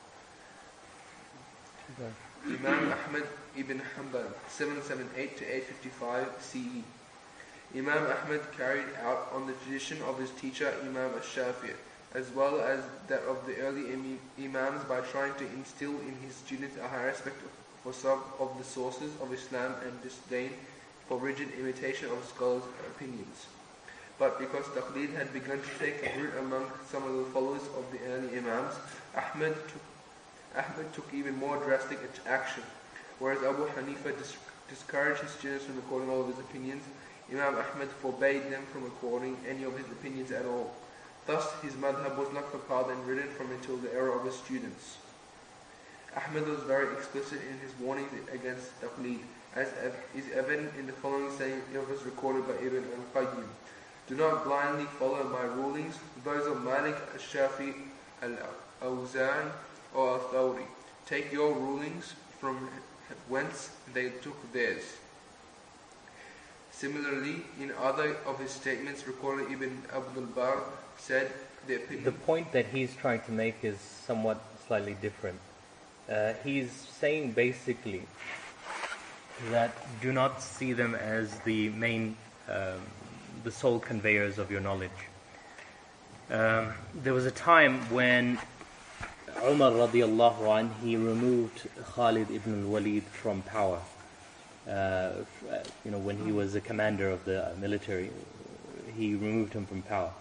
Okay. Imam Ahmad ibn Hanbal, seven seventy-eight to eight fifty-five C E. Imam Ahmad carried out on the tradition of his teacher Imam Ash-Shafi'i, as well as that of the early Imams, by trying to instill in his students a high respect for some of the sources of Islam and disdain for rigid imitation of scholars' opinions. But because taqleed had begun to take root among some of the followers of the early Imams, Ahmad took, Ahmad took even more drastic action. Whereas Abu Hanifa dis discouraged his students from recording all of his opinions, Imam Ahmad forbade them from recording any of his opinions at all. Thus, his madhab was not compiled and written from until the era of his students. Ahmad was very explicit in his warnings against taqleed, as is evident in the following saying it was recorded by Ibn al-Qayyim. "Do not blindly follow my rulings, those of Malik, al-Shafi, al-Awzan, or al-Thawri. Take your rulings from whence they took theirs." Similarly, in other of his statements recorded, Ibn Abdul Barr said, the opinion... The point that he's trying to make is somewhat slightly different. Uh, he's saying basically that do not see them as the main, um, the sole conveyors of your knowledge. Um, there was a time when Umar radiallahu anh, he removed Khalid ibn al-Walid from power. Uh, you know, when he was the commander of the military, he removed him from power.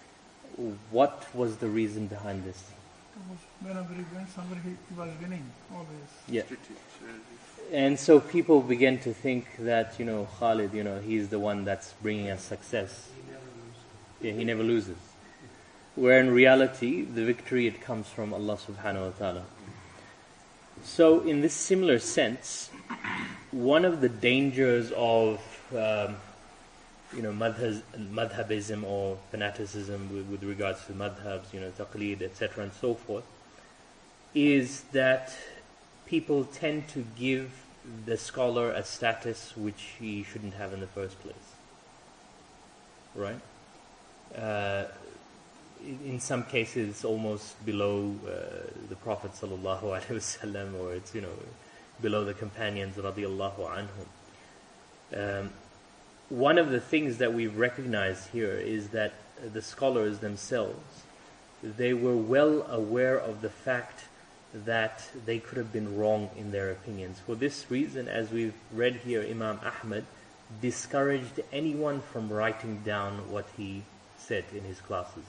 What was the reason behind this? Whenever he went somewhere, he, he was winning always. Yeah. And so people began to think that, you know, Khalid, you know, he's the one that's bringing us success. Yeah, he never loses. Where in reality, the victory, it comes from Allah subhanahu wa ta'ala. So in this similar sense, one of the dangers of, um, you know, madhaz, madhabism or fanaticism with, with regards to madhabs, you know, taqleed, et cetera, and so forth, is that people tend to give the scholar a status which he shouldn't have in the first place. Right? Uh, in some cases, it's almost below uh, the Prophet sallallahu alaihi wasallam, or it's, you know, below the companions radiallahu anhum. Um, one of the things that we recognize here is that the scholars themselves, they were well aware of the fact that they could have been wrong in their opinions. For this reason, as we've read here, Imam Ahmad discouraged anyone from writing down what he said in his classes.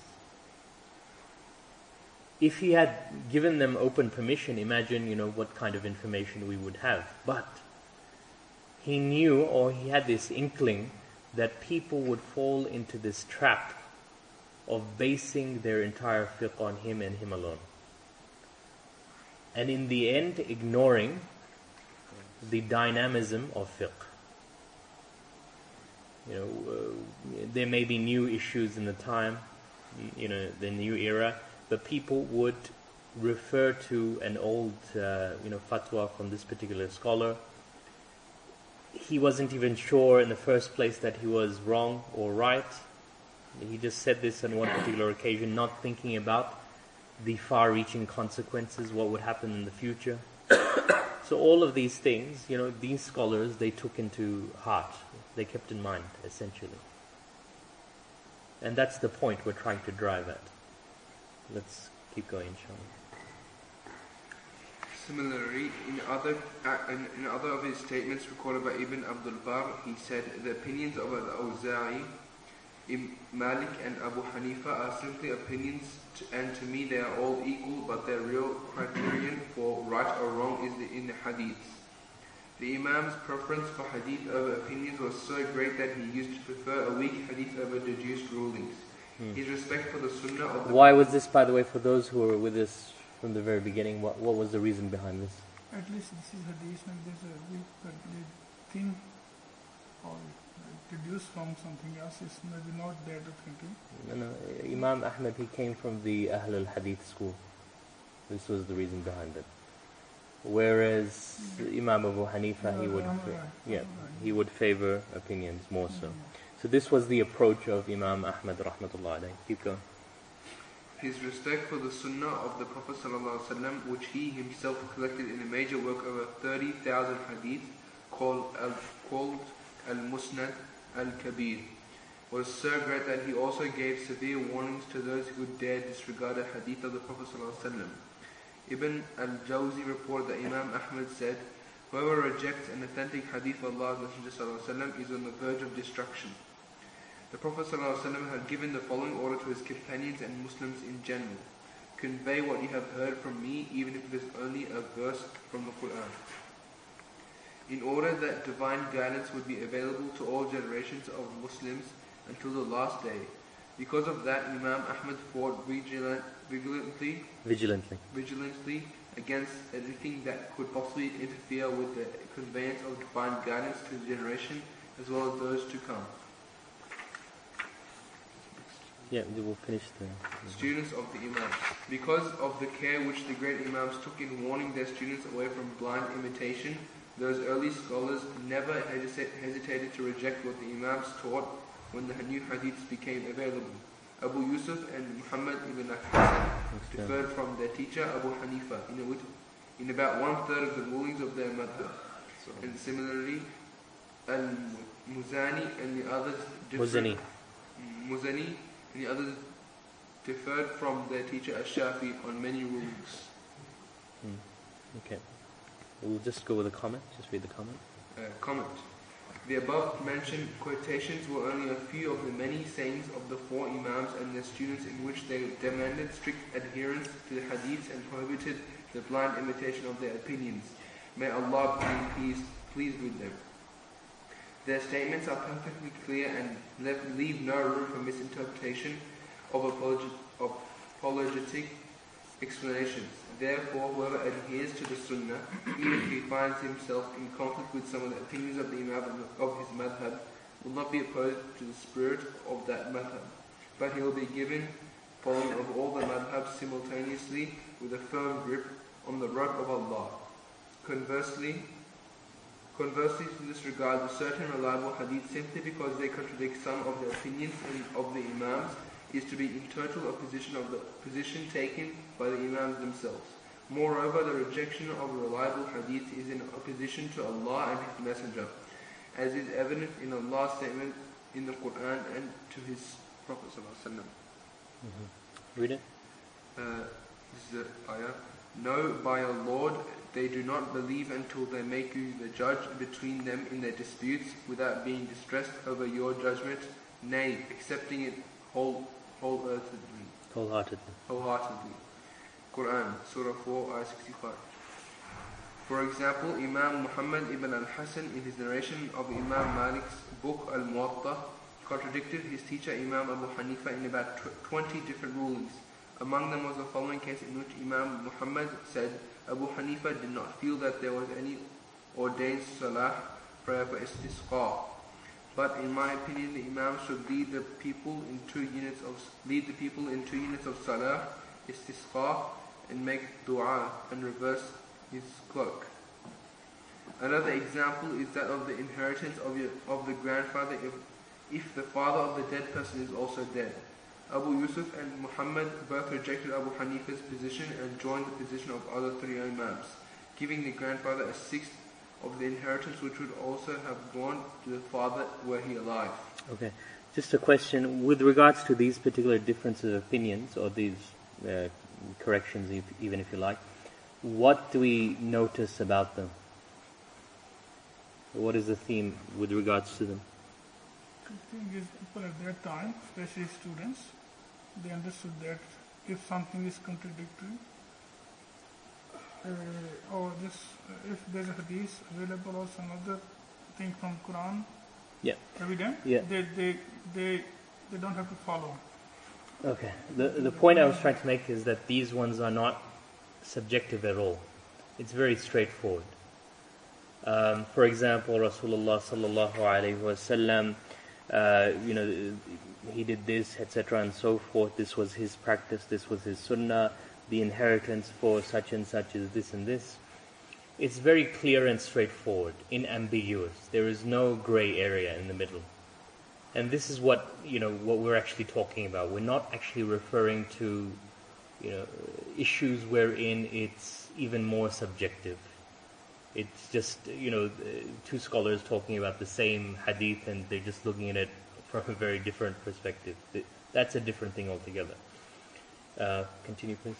If he had given them open permission, imagine, you know, what kind of information we would have. But he knew, or he had this inkling, that people would fall into this trap of basing their entire fiqh on him and him alone. and in the end ignoring the dynamism of fiqh. You know, uh, there may be new issues in the time, you know, the new era, but people would refer to an old, uh, you know, fatwa from this particular scholar. He wasn't even sure in the first place that he was wrong or right. He just said this on one particular occasion, not thinking about the far-reaching consequences, what would happen in the future. So all of these things, you know, these scholars, they took into heart. They kept in mind, essentially. And that's the point we're trying to drive at. Let's keep going, inshallah. Similarly, in other uh, in, in other of his statements recorded by Ibn Abdul Bar, he said, the opinions of Al-Awza'i, Imam Malik and Abu Hanifa are simply opinions, to, and to me they are all equal, but their real criterion for right or wrong is the, in the hadiths. The Imam's preference for hadith over opinions was so great that he used to prefer a weak hadith over deduced rulings. Hmm. His respect for the sunnah of the... Why was this, by the way, for those who were with us from the very beginning, what, what was the reason behind this? At least this is hadith and there's a weak thing or deduced from something else is maybe not that authentic. No, no. Imam Ahmad, he came from the Ahl al-Hadith school. This was the reason behind it. Whereas Imam Abu Hanifa, he would, yeah, he would favor opinions more so. So this was the approach of Imam Ahmad, rahmatullah alayhi. Keep going. His respect for the Sunnah of the Prophet ﷺ, which he himself collected in a major work over thirty thousand hadith called Al called Al-Musnad Al-Kabir, was so great that he also gave severe warnings to those who would dare disregard a hadith of the Prophet ﷺ. Ibn al-Jawzi reported that Imam Ahmad said, whoever rejects an authentic hadith of Allah's Messenger ﷺ is on the verge of destruction. The Prophet ﷺ had given the following order to his companions and Muslims in general: convey what you have heard from me, even if it is only a verse from the Quran, in order that divine guidance would be available to all generations of Muslims until the last day. Because of that, Imam Ahmad fought vigilant, vigilantly, vigilantly, vigilantly against anything that could possibly interfere with the conveyance of divine guidance to the generation as well as those to come. Yeah, we will finish the... Students of the Imams. Because of the care which the great Imams took in warning their students away from blind imitation, those early scholars never hesitated to reject what the Imams taught when the new hadiths became available. Abu Yusuf and Muhammad ibn Hassan differed from their teacher Abu Hanifa in, a, in about one third of the rulings of their madhab. And similarly, Al-Muzani and the others differed, Muzani and the others differed from their teacher Ash-Shafi on many rulings. Hmm. Okay. We'll just go with a comment. Just read the comment. Uh, comment. The above mentioned quotations were only a few of the many sayings of the four Imams and their students in which they demanded strict adherence to the hadiths and prohibited the blind imitation of their opinions. May Allah be pleased, pleased with them. Their statements are perfectly clear and leave no room for misinterpretation of apologetic explanations. Therefore, whoever adheres to the Sunnah, even if he finds himself in conflict with some of the opinions of the Imam of his madhab, will not be opposed to the spirit of that madhab, but he will be given following of all the madhabs simultaneously with a firm grip on the rope of Allah. Conversely, Conversely, to disregard the certain reliable hadith simply because they contradict some of the opinions of the Imams is to be in total opposition of the position taken by the Imams themselves. Moreover, the rejection of reliable hadith is in opposition to Allah and His Messenger, as is evident in Allah's statement in the Quran and to His Prophet ﷺ. Mm-hmm. Read it. Uh, this is the ayah. No, by your Lord, they do not believe until they make you the judge between them in their disputes without being distressed over your judgment, nay, accepting it whole, wholeheartedly. Wholeheartedly. Wholeheartedly. Quran, Surah four, Ayah sixty-five. For example, Imam Muhammad ibn al-Hasan in his narration of Imam Malik's book Al-Muwatta contradicted his teacher Imam Abu Hanifa in about twenty different rulings. Among them was the following case in which Imam Muhammad said, Abu Hanifa did not feel that there was any ordained salah prayer for istisqa. But in my opinion, the Imam should lead the people in two units of lead the people in two units of salah, istisqa, and make dua and reverse his cloak. Another example is that of the inheritance of your, of the grandfather if if the father of the dead person is also dead. Abu Yusuf and Muhammad both rejected Abu Hanifa's position and joined the position of other three Imams, giving the grandfather a sixth of the inheritance, which would also have gone to the father were he alive. Okay. Just a question with regards to these particular differences of opinions, or these uh, corrections, if, even if you like. What do we notice about them? What is the theme with regards to them? The thing is, people at that time, especially students, they understood that if something is contradictory, uh, or this, uh, if there's a hadith available or some other thing from Quran, Yeah. evident, Yeah. they, they, they, they don't have to follow. Okay. The the point I was trying to make is that these ones are not subjective at all. It's very straightforward. Um, for example, Rasulullah sallallahu alaihi wasallam, uh, you know, he did this, et cetera, and so forth. This was his practice. This was his sunnah. The inheritance for such and such is this and this. It's very clear and straightforward, unambiguous. There is no gray area in the middle. And this is what, you know, what we're actually talking about. We're not actually referring to, you know, issues wherein it's even more subjective. It's just, you know, two scholars talking about the same hadith and they're just looking at it from a very different perspective. That's a different thing altogether. Uh, continue, please.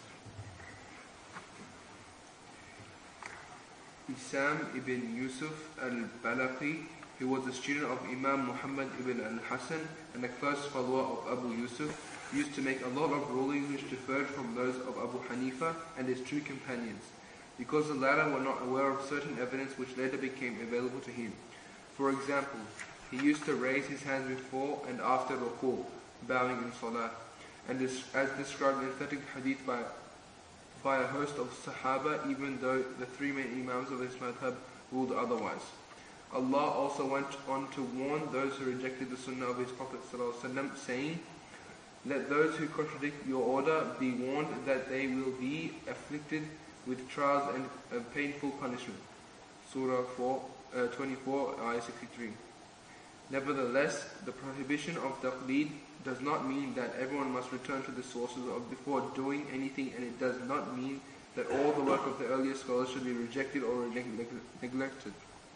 Isam ibn Yusuf al-Balaqi, who was a student of Imam Muhammad ibn al-Hasan and a close follower of Abu Yusuf, used to make a lot of rulings which differed from those of Abu Hanifa and his two companions, because the latter were not aware of certain evidence which later became available to him. For example, he used to raise his hands before and after ruku, bowing in salah, and as described in authentic hadith by, by a host of Sahaba, even though the three main Imams of his madhab ruled otherwise. Allah also went on to warn those who rejected the sunnah of his Prophet ﷺ, saying, "Let those who contradict your order be warned that they will be afflicted with trials and a painful punishment." Surah four, uh, twenty-four, ayah sixty-three. Nevertheless, the prohibition of taqleed does not mean that everyone must return to the sources of before doing anything, and it does not mean that all the work of the earlier scholars should be rejected or neg- neglected.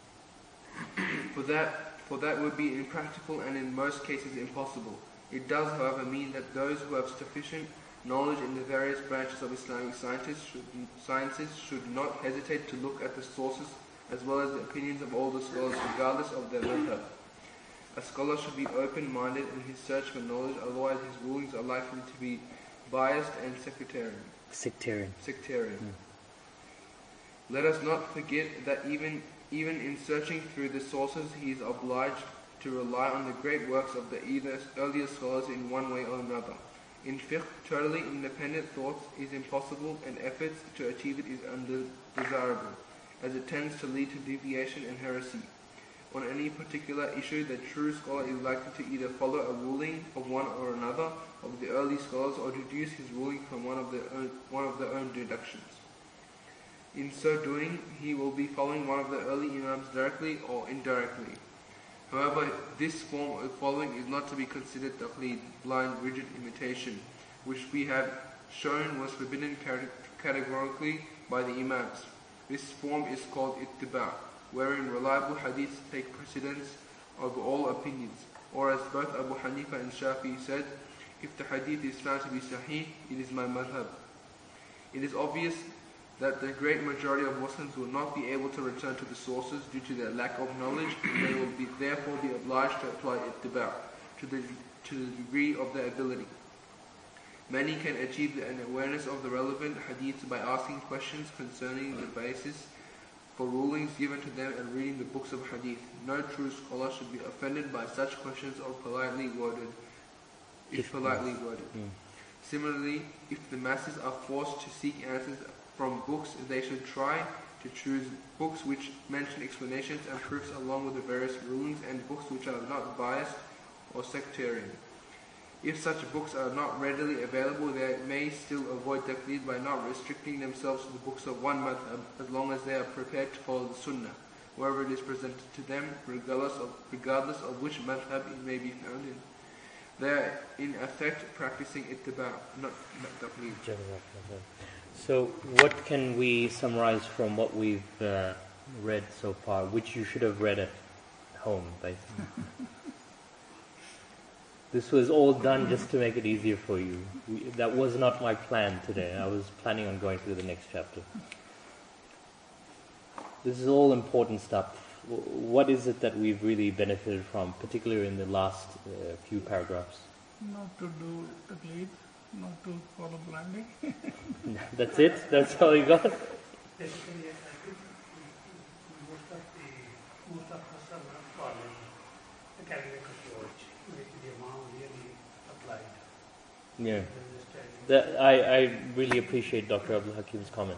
For that, for that would be impractical and in most cases impossible. It does, however, mean that those who have sufficient knowledge in the various branches of Islamic sciences should, sciences should not hesitate to look at the sources as well as the opinions of all the scholars regardless of their madhab. A scholar should be open-minded in his search for knowledge, otherwise his rulings are likely to be biased and sectarian. Sectarian. Sectarian. Mm. Let us not forget that even even in searching through the sources, he is obliged to rely on the great works of the either earlier scholars in one way or another. In fiqh, totally independent thought is impossible, and efforts to achieve it is undesirable, as it tends to lead to deviation and heresy. On any particular issue, the true scholar is likely to either follow a ruling of one or another of the early scholars, or deduce his ruling from one of their own, one of their own deductions. In so doing, he will be following one of the early Imams directly or indirectly. However, this form of following is not to be considered taqleed, blind, rigid imitation, which we have shown was forbidden categorically by the Imams. This form is called ittiba', wherein reliable hadiths take precedence over all opinions, or as both Abu Hanifa and Shafi said, if the hadith is found to be sahih, it is my madhab. It is obvious that the great majority of Muslims will not be able to return to the sources due to their lack of knowledge, and they will be, therefore be obliged to apply ittiba' to the, to the degree of their ability. Many can achieve an awareness of the relevant hadiths by asking questions concerning the basis for rulings given to them and reading the books of hadith. No true scholar should be offended by such questions or politely worded, if politely worded. Mm. Similarly, if the masses are forced to seek answers from books, they should try to choose books which mention explanations and proofs along with the various rulings, and books which are not biased or sectarian. If such books are not readily available, they may still avoid taqlid by not restricting themselves to the books of one madhab, as long as they are prepared to follow the sunnah, wherever it is presented to them, regardless of, regardless of which madhab it may be found in. They are in effect practicing ittiba, not, not taqlid. So what can we summarize from what we've uh, read so far, which you should have read at home, basically? This was all done just to make it easier for you. We, that was not my plan today. I was planning on going through the next chapter. This is all important stuff. What is it that we've really benefited from, particularly in the last uh, few paragraphs? Not to do taqlid, not to follow blindly. That's it? That's all you got? Basically, I think most of the most of us are not following academic approach, which the Imam really applied. Yeah. That, I, I really appreciate Doctor Abdul Hakim's comment.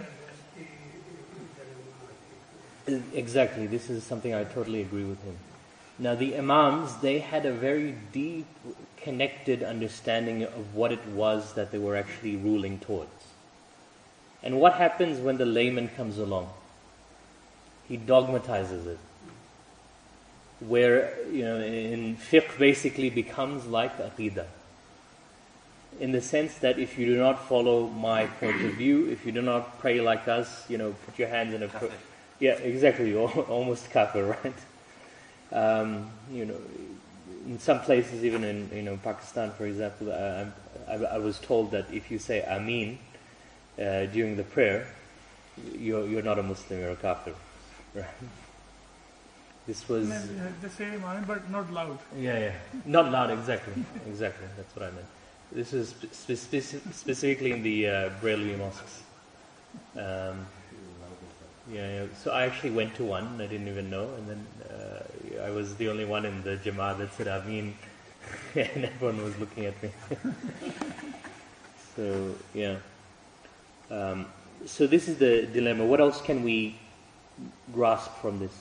Exactly, this is something I totally agree with him. Now the Imams, they had a very deep, connected understanding of what it was that they were actually ruling towards. And what happens when the layman comes along? He dogmatizes it. Where, you know, in fiqh basically becomes like aqidah. In the sense that if you do not follow my point of view, if you do not pray like us, you know, put your hands in a... Pro- yeah, exactly, almost kafir, right? Um, you know, in some places, even in, you know, Pakistan, for example, I, I, I was told that if you say Ameen uh, during the prayer, you're, you're not a Muslim, you're a kafir, right? This was... The same, but not loud. Yeah, yeah. Not loud, exactly. Exactly, that's what I meant. This is spe- spe- specifically in the uh, Braille mosques. Um, yeah, yeah, so I actually went to one, I didn't even know, and then uh, I was the only one in the Jama'ah that said Ameen, and everyone was looking at me. So, yeah. Um, so this is the dilemma. What else can we grasp from this?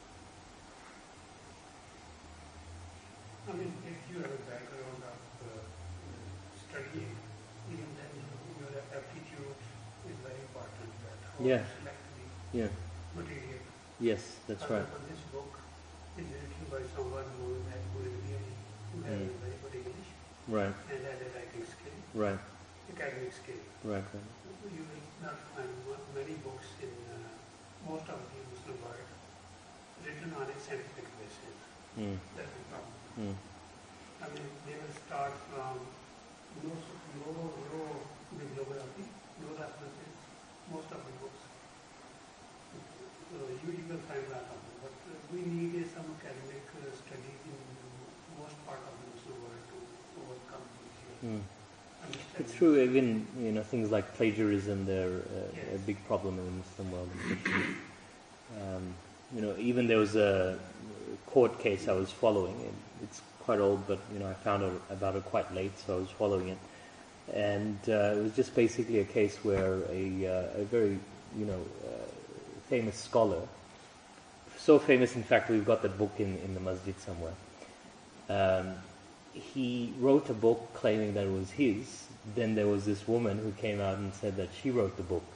I mean, if you have a background of uh, studying, even then your aptitude is very important. That how Yeah. to select the Yeah. material. Yes, that's For right. example, this book is written by someone who has who is really who has Mm. very good English Right, and has a writing skill, right, academic skill. right, right. You will not find mo- many books in uh, most of the Muslim world written on a scientific basis. Mm, That's the problem. mm, I mean, they will start from no, no, no bibliography, no references, most of the books. So you, you will find that out. But uh, we need uh, some academic uh, studies in most part of the Muslim world to overcome these. mm. Understand? It's true, even, you know, things like plagiarism, they're uh, a Yes. big problem in the Muslim world. especially. Um, you know, even there was a court case I was following, and it's quite old, but, you know, I found out about it quite late, so I was following it. And uh, it was just basically a case where a, uh, a very, you know, uh, famous scholar, so famous, in fact, we've got that book in, in the masjid somewhere. Um, he wrote a book claiming that it was his. Then there was this woman who came out and said that she wrote the book,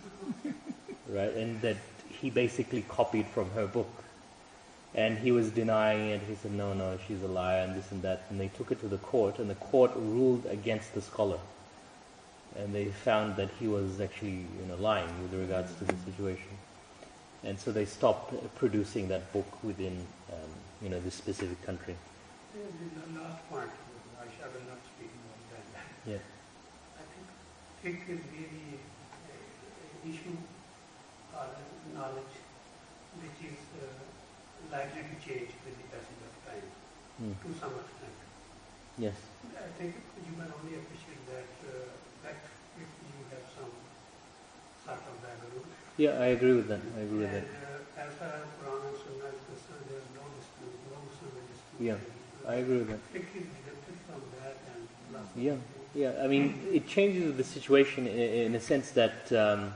right? And that he basically copied from her book. And he was denying it. He said, no, no, she's a liar, and this and that. And they took it to the court, and the court ruled against the scholar. And they found that he was actually, you know, lying with regards to the situation. And so they stopped producing that book within, um, you know, this specific country. Yeah, the last point, I shall not speak more than that. Yeah. I think think is really an issue or knowledge which is uh, likely to change with the passage of time Mm. to some extent. Yes. I think you can only appreciate that uh, that if you have some sort of background. Yeah, I agree with that. I agree with And that. uh, as far as Quran and Sunnah is concerned, there is no dispute, no Muslim dispute. Yeah, I agree with that. Fiqh is deducted from that and philosophy Yeah. is Yeah, I mean, it changes the situation in, in a sense that um,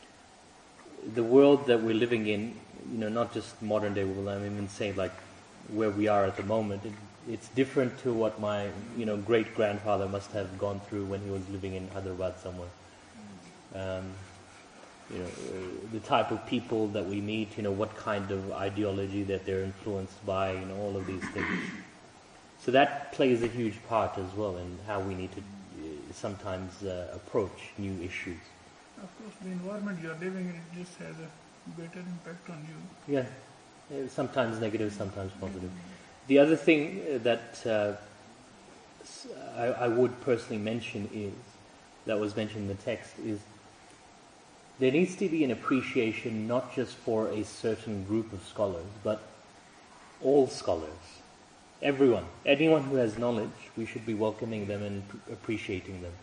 the world that we're living in, you know, not just modern day world, I'm even saying like where we are at the moment, it, it's different to what my, you know, great grandfather must have gone through when he was living in Hyderabad somewhere. Um, you know, uh, the type of people that we meet, you know, what kind of ideology that they're influenced by, you know, all of these things. So that plays a huge part as well in how we need to uh, sometimes uh, approach new issues. Of course, the environment you are living in, it just has a better impact on you. Yeah, uh, sometimes negative, sometimes positive. The other thing uh, that uh, s- I, I would personally mention is, that was mentioned in the text, is there needs to be an appreciation not just for a certain group of scholars, but all scholars. Everyone, anyone who has knowledge, we should be welcoming them and appreciating them.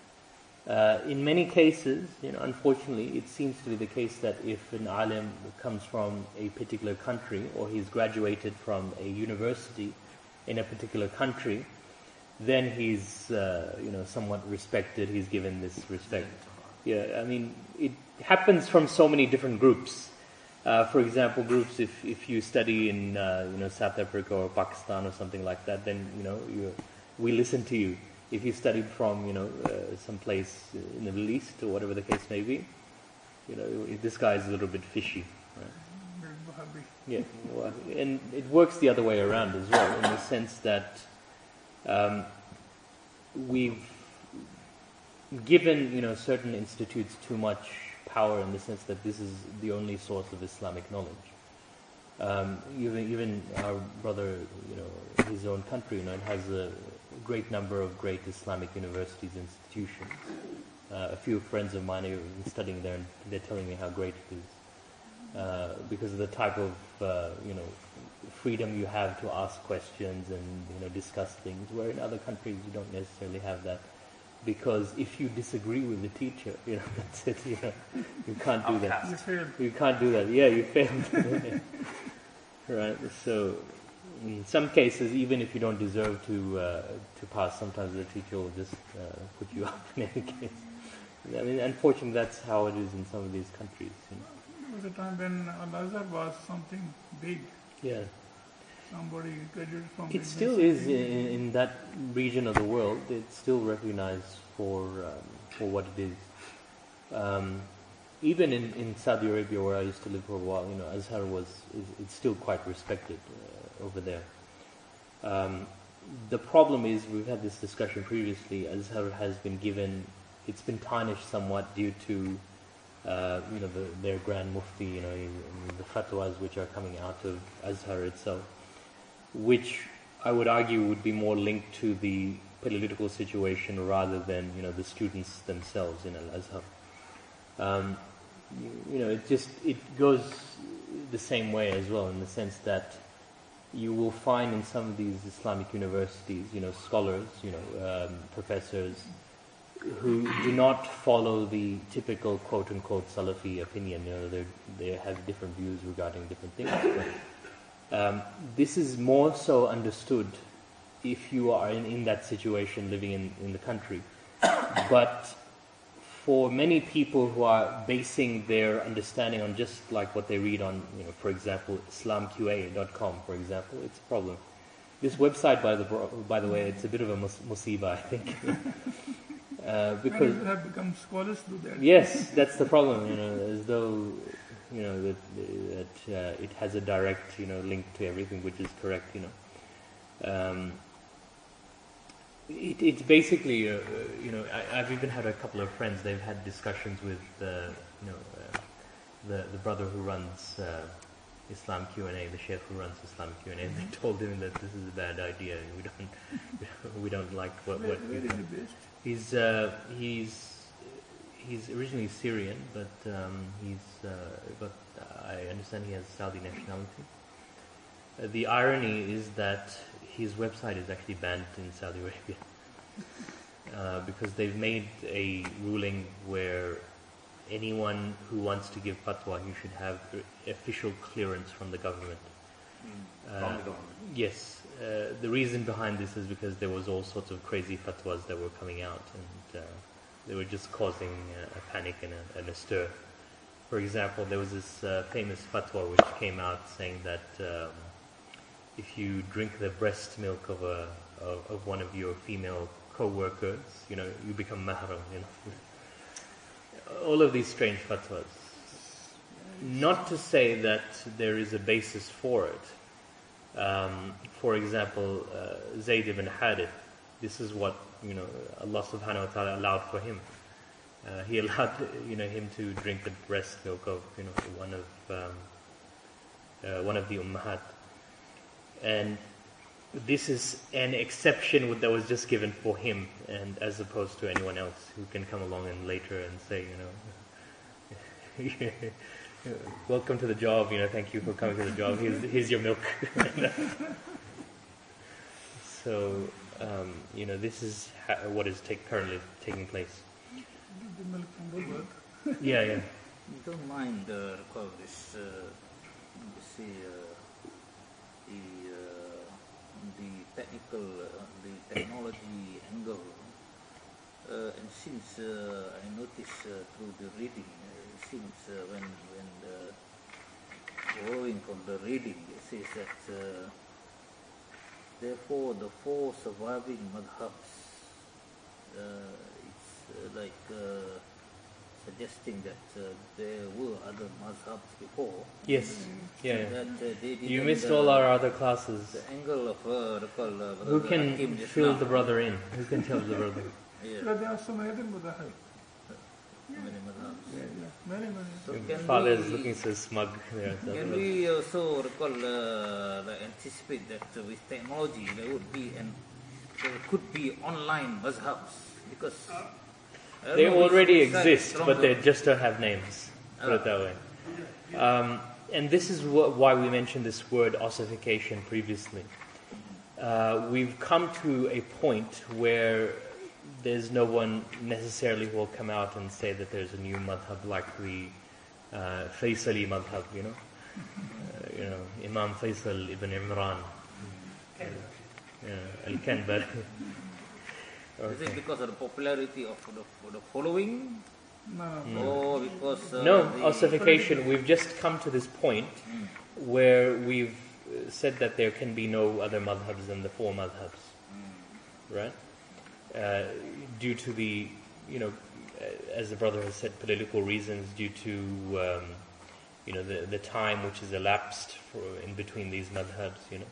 Uh, in many cases, you know, unfortunately, it seems to be the case that if an alim comes from a particular country or he's graduated from a university in a particular country, then he's, uh, you know, somewhat respected. He's given this respect. Yeah, I mean, it happens from so many different groups. Uh, for example, groups, if, if you study in uh, you know, South Africa or Pakistan or something like that, then, you know, you, we listen to you. If you studied from, you know, uh, some place in the Middle East or whatever the case may be, you know, this guy is a little bit fishy. Right? Yeah, well, and it works the other way around as well, in the sense that um, we've given, you know, certain institutes too much power in the sense that this is the only source of Islamic knowledge. Um, even even our brother, you know, his own country, you know, it has a great number of great Islamic universities, institutions. Uh, a few friends of mine have been studying there, and they're telling me how great it is uh, because of the type of uh, you know, freedom you have to ask questions and, you know, discuss things. Where in other countries you don't necessarily have that. Because if you disagree with the teacher, you know, that's it, you know, you can't do that. You failed. You can't do that. Yeah, you failed. Right? So, in some cases, even if you don't deserve to uh, to pass, sometimes the teacher will just uh, put you up in any case. I mean, unfortunately, that's how it is in some of these countries. You know. There was a time when Al-Azhar was something big. Yeah. Somebody graduated from It still is in, in that region of the world. It's still recognized for um, for what it is. Um, even in, in Saudi Arabia, where I used to live for a while, you know, Azhar was is, it's still quite respected uh, over there. Um, the problem is, we've had this discussion previously. Azhar has been given, it's been tarnished somewhat due to uh, you know, the, their Grand Mufti, you know, the fatwas which are coming out of Azhar itself, which I would argue would be more linked to the political situation rather than, you know, the students themselves in Al-Azhar. Um, you, you know, it just, it goes the same way as well, in the sense that you will find in some of these Islamic universities, you know, scholars, you know, um, professors, who do not follow the typical quote-unquote Salafi opinion. You know, they they have different views regarding different things. But, um, this is more so understood if you are in, in that situation, living in, in the country. But for many people who are basing their understanding on just like what they read on, you know, for example, Islam Q A dot com, for example, it's a problem. This website, by the by the way, it's a bit of a mus- musiba, I think. Uh, because Many have become scholars through that. yes, that's the problem. You know, as though, you know, that that uh, it has a direct, you know, link to everything, which is correct. You know, um, it, it's basically, uh, you know, I, I've even had a couple of friends. They've had discussions with, uh, you know, uh, the the brother who runs uh, Islam Q and A, the sheikh who runs Islam Q and A. And they told him that this is a bad idea, and we don't we don't like what Where, what where you is do. it based? He's uh, he's he's originally Syrian, but um, he's uh, but I understand he has Saudi nationality. Uh, the irony is that his website is actually banned in Saudi Arabia uh, because they've made a ruling where anyone who wants to give fatwa, you should have official clearance from the government. Mm. Uh, From the government. Yes, uh, the reason behind this is because there was all sorts of crazy fatwas that were coming out, and uh, they were just causing uh, a panic and a, and a stir. For example, there was this uh, famous fatwa which came out saying that um, if you drink the breast milk of a of, of one of your female co-workers, you know, you become mahram. You know, all of these strange fatwas. Not to say that there is a basis for it. Um, for example, uh, Zayd ibn Harith, this is what, you know, Allah subhanahu wa ta'ala allowed for him. Uh, he allowed, you know, him to drink the breast milk of, you know, one of um, uh, one of the ummahat, and this is an exception that was just given for him, and as opposed to anyone else who can come along and later and say, you know, welcome to the job, you know, thank you for coming to the job. Here's, here's your milk. So, um, you know, this is ha- what is take, currently taking place. The milk from Woolworth. Yeah, yeah. You don't mind uh, recall this, uh, you see, uh, the uh, the technical, uh, the technology angle. Uh, and since uh, I noticed uh, through the reading, uh, since uh, when when the following from the reading, it says that uh, therefore the four surviving madhabs, uh, it's uh, like uh, suggesting that uh, there were other madhabs before. Yes. Yeah. yeah. That, uh, they You didn't, missed uh, all our other classes. the angle of uh, recall, uh, Who Brother can Hakim just fill now. the brother in? Who can tell the brother? Yeah, But there are so many other madhab. many madhabs. Yeah, yeah. Many, many. So Your can father is we- looking so smug there. so- Can we also recall, uh, like anticipate that uh, with technology there would be and there could be online mazhabs because I don't They know which already side is exist, but stronger. they just don't have names. Put it that way. Um, and this is wh- why we mentioned this word ossification previously. Uh, we've come to a point where there's no one necessarily who will come out and say that there's a new madhab like the uh, Faisali madhab, you know, uh, you know, Imam Faisal ibn Imran, uh, Al-Kanbari. Is it because of the popularity of the, of the following, No, no. or because uh, No, the, ossification. We've just come to this point where we've uh, said that there can be no other madhabs than the four madhabs, right? Uh, due to the, you know, uh, as the brother has said, political reasons, due to, um, you know, the the time which has elapsed for in between these madhabs, you know.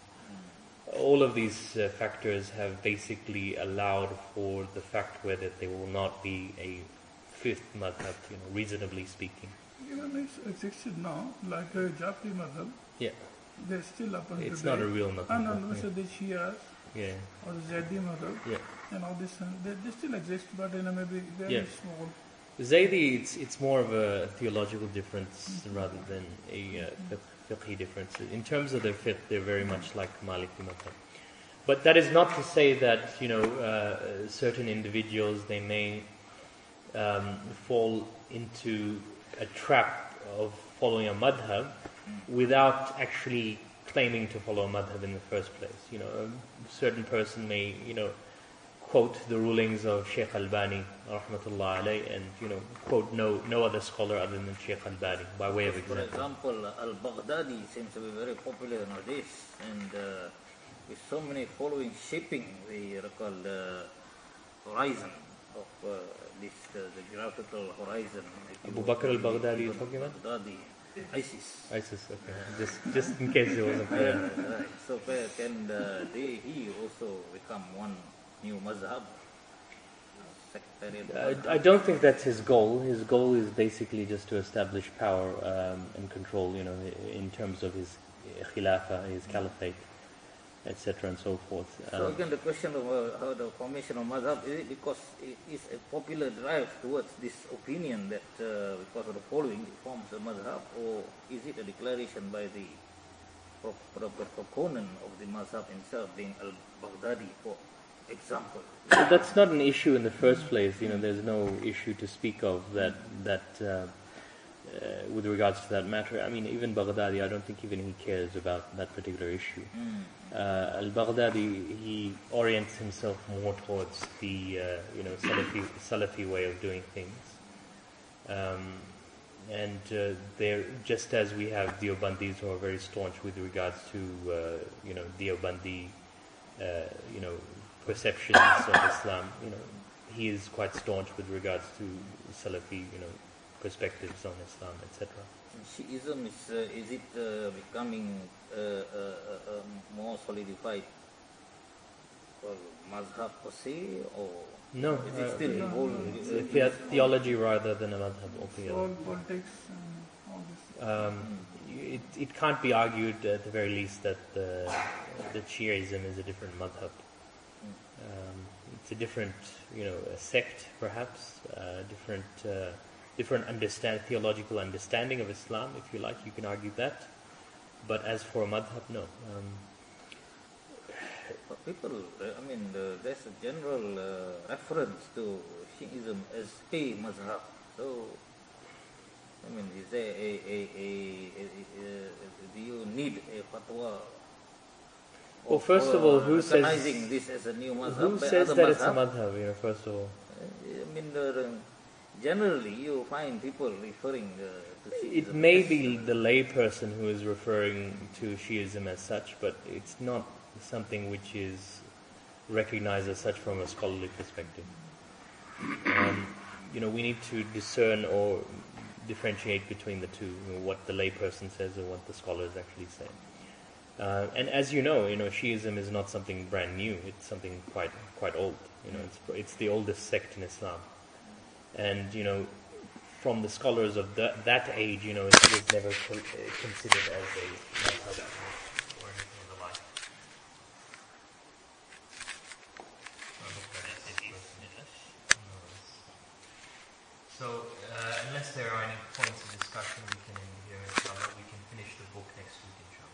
All of these uh, factors have basically allowed for the fact where that there will not be a fifth madhab, you know, reasonably speaking. Even it's existed now, like uh, Jafri madhab, Yeah, they're still up until it's today. not a real madhab. And on also the Shias Yeah, or the Zaydi madhab yeah. and all this, uh, they, they still exist, but in a maybe very Yeah. small. Zaydi, it's it's more of a theological difference rather than a uh, fiqh, fiqhi difference. In terms of their fiqh, they're very much like Maliki madhab. But that is not to say that, you know, uh, certain individuals, they may um, fall into a trap of following a madhab without actually claiming to follow a madhab in the first place. You know, a certain person may, you know, quote the rulings of Sheikh Albani, rahmatullah alayh, and, you know, quote no no other scholar other than Sheikh Albani, by way of For example. example, Al-Baghdadi seems to be very popular nowadays, and uh, with so many following shaping the recall the horizon of uh, this uh, the geographical horizon. If you Abu were Bakr to al-Baghdadi read you're talking about? Baghdadi, ISIS. ISIS, okay. Just just in case it wasn't clear. Uh, right. So where can uh, they, he also become one new mazhab? Sectarian I, mazhab? I don't think that's his goal. His goal is basically just to establish power um, and control, you know, in terms of his khilafah, his caliphate, et cetera, and so forth. So Um, again, the question of uh, how the formation of madhab, is it because it is a popular drive towards this opinion that uh, because of the following it forms a madhab, or is it a declaration by the pro- pro- pro- proponent of the madhab himself, being al-Baghdadi, for example? So that's not an issue in the first place. You know, there's no issue to speak of that that uh, uh, with regards to that matter. I mean, even Baghdadi, I don't think even he cares about that particular issue. Mm. Uh, Al-Baghdadi, he orients himself more towards the, uh, you know, Salafi, Salafi way of doing things. Um, and uh, they're, just as we have Deobandis who are very staunch with regards to, uh, you know, Deobandi, uh, you know, perceptions of Islam, you know, he is quite staunch with regards to Salafi, you know, perspectives on Islam, et cetera. Shiism is uh, is it uh, becoming uh, uh, uh, more solidified or mazhab per se, or No, is it uh, still no, evolving? no, it's Is a it- the- theology rather than a madhab It's altogether. all politics and all this. Um, it, it can't be argued at the very least that the, that Shiaism is a different madhab. Um, it's a different, you know, a sect perhaps, uh, different, uh, different understand theological understanding of Islam, if you like. You can argue that. But as for madhab, no. Um, But people, uh, I mean, uh, there's a general uh, reference to Shiism as a mazhab. So, I mean, is there a, a, a, a, a, a do you need a fatwa? Well, first of all, who says- recognizing this as a new mazhab? who by says other that it's a mazhab? madhab, you know, first of all? I mean, uh, generally you find people referring uh, to Shiism. It may as- be the layperson who is referring to Shiism as such, but it's not something which is recognized as such from a scholarly perspective. Um, you know, we need to discern or differentiate between the two, you know, what the layperson says and what the scholars actually say. Uh, and as you know, you know, Shiism is not something brand new. It's something quite quite old. You know, it's it's the oldest sect in Islam, and you know, from the scholars of the, that age, you know, it was never co- uh, considered as a madhab or anything of the like. So, uh, unless there are any points of discussion, we can end here. Inshallah, we can finish the book next week. Inshallah.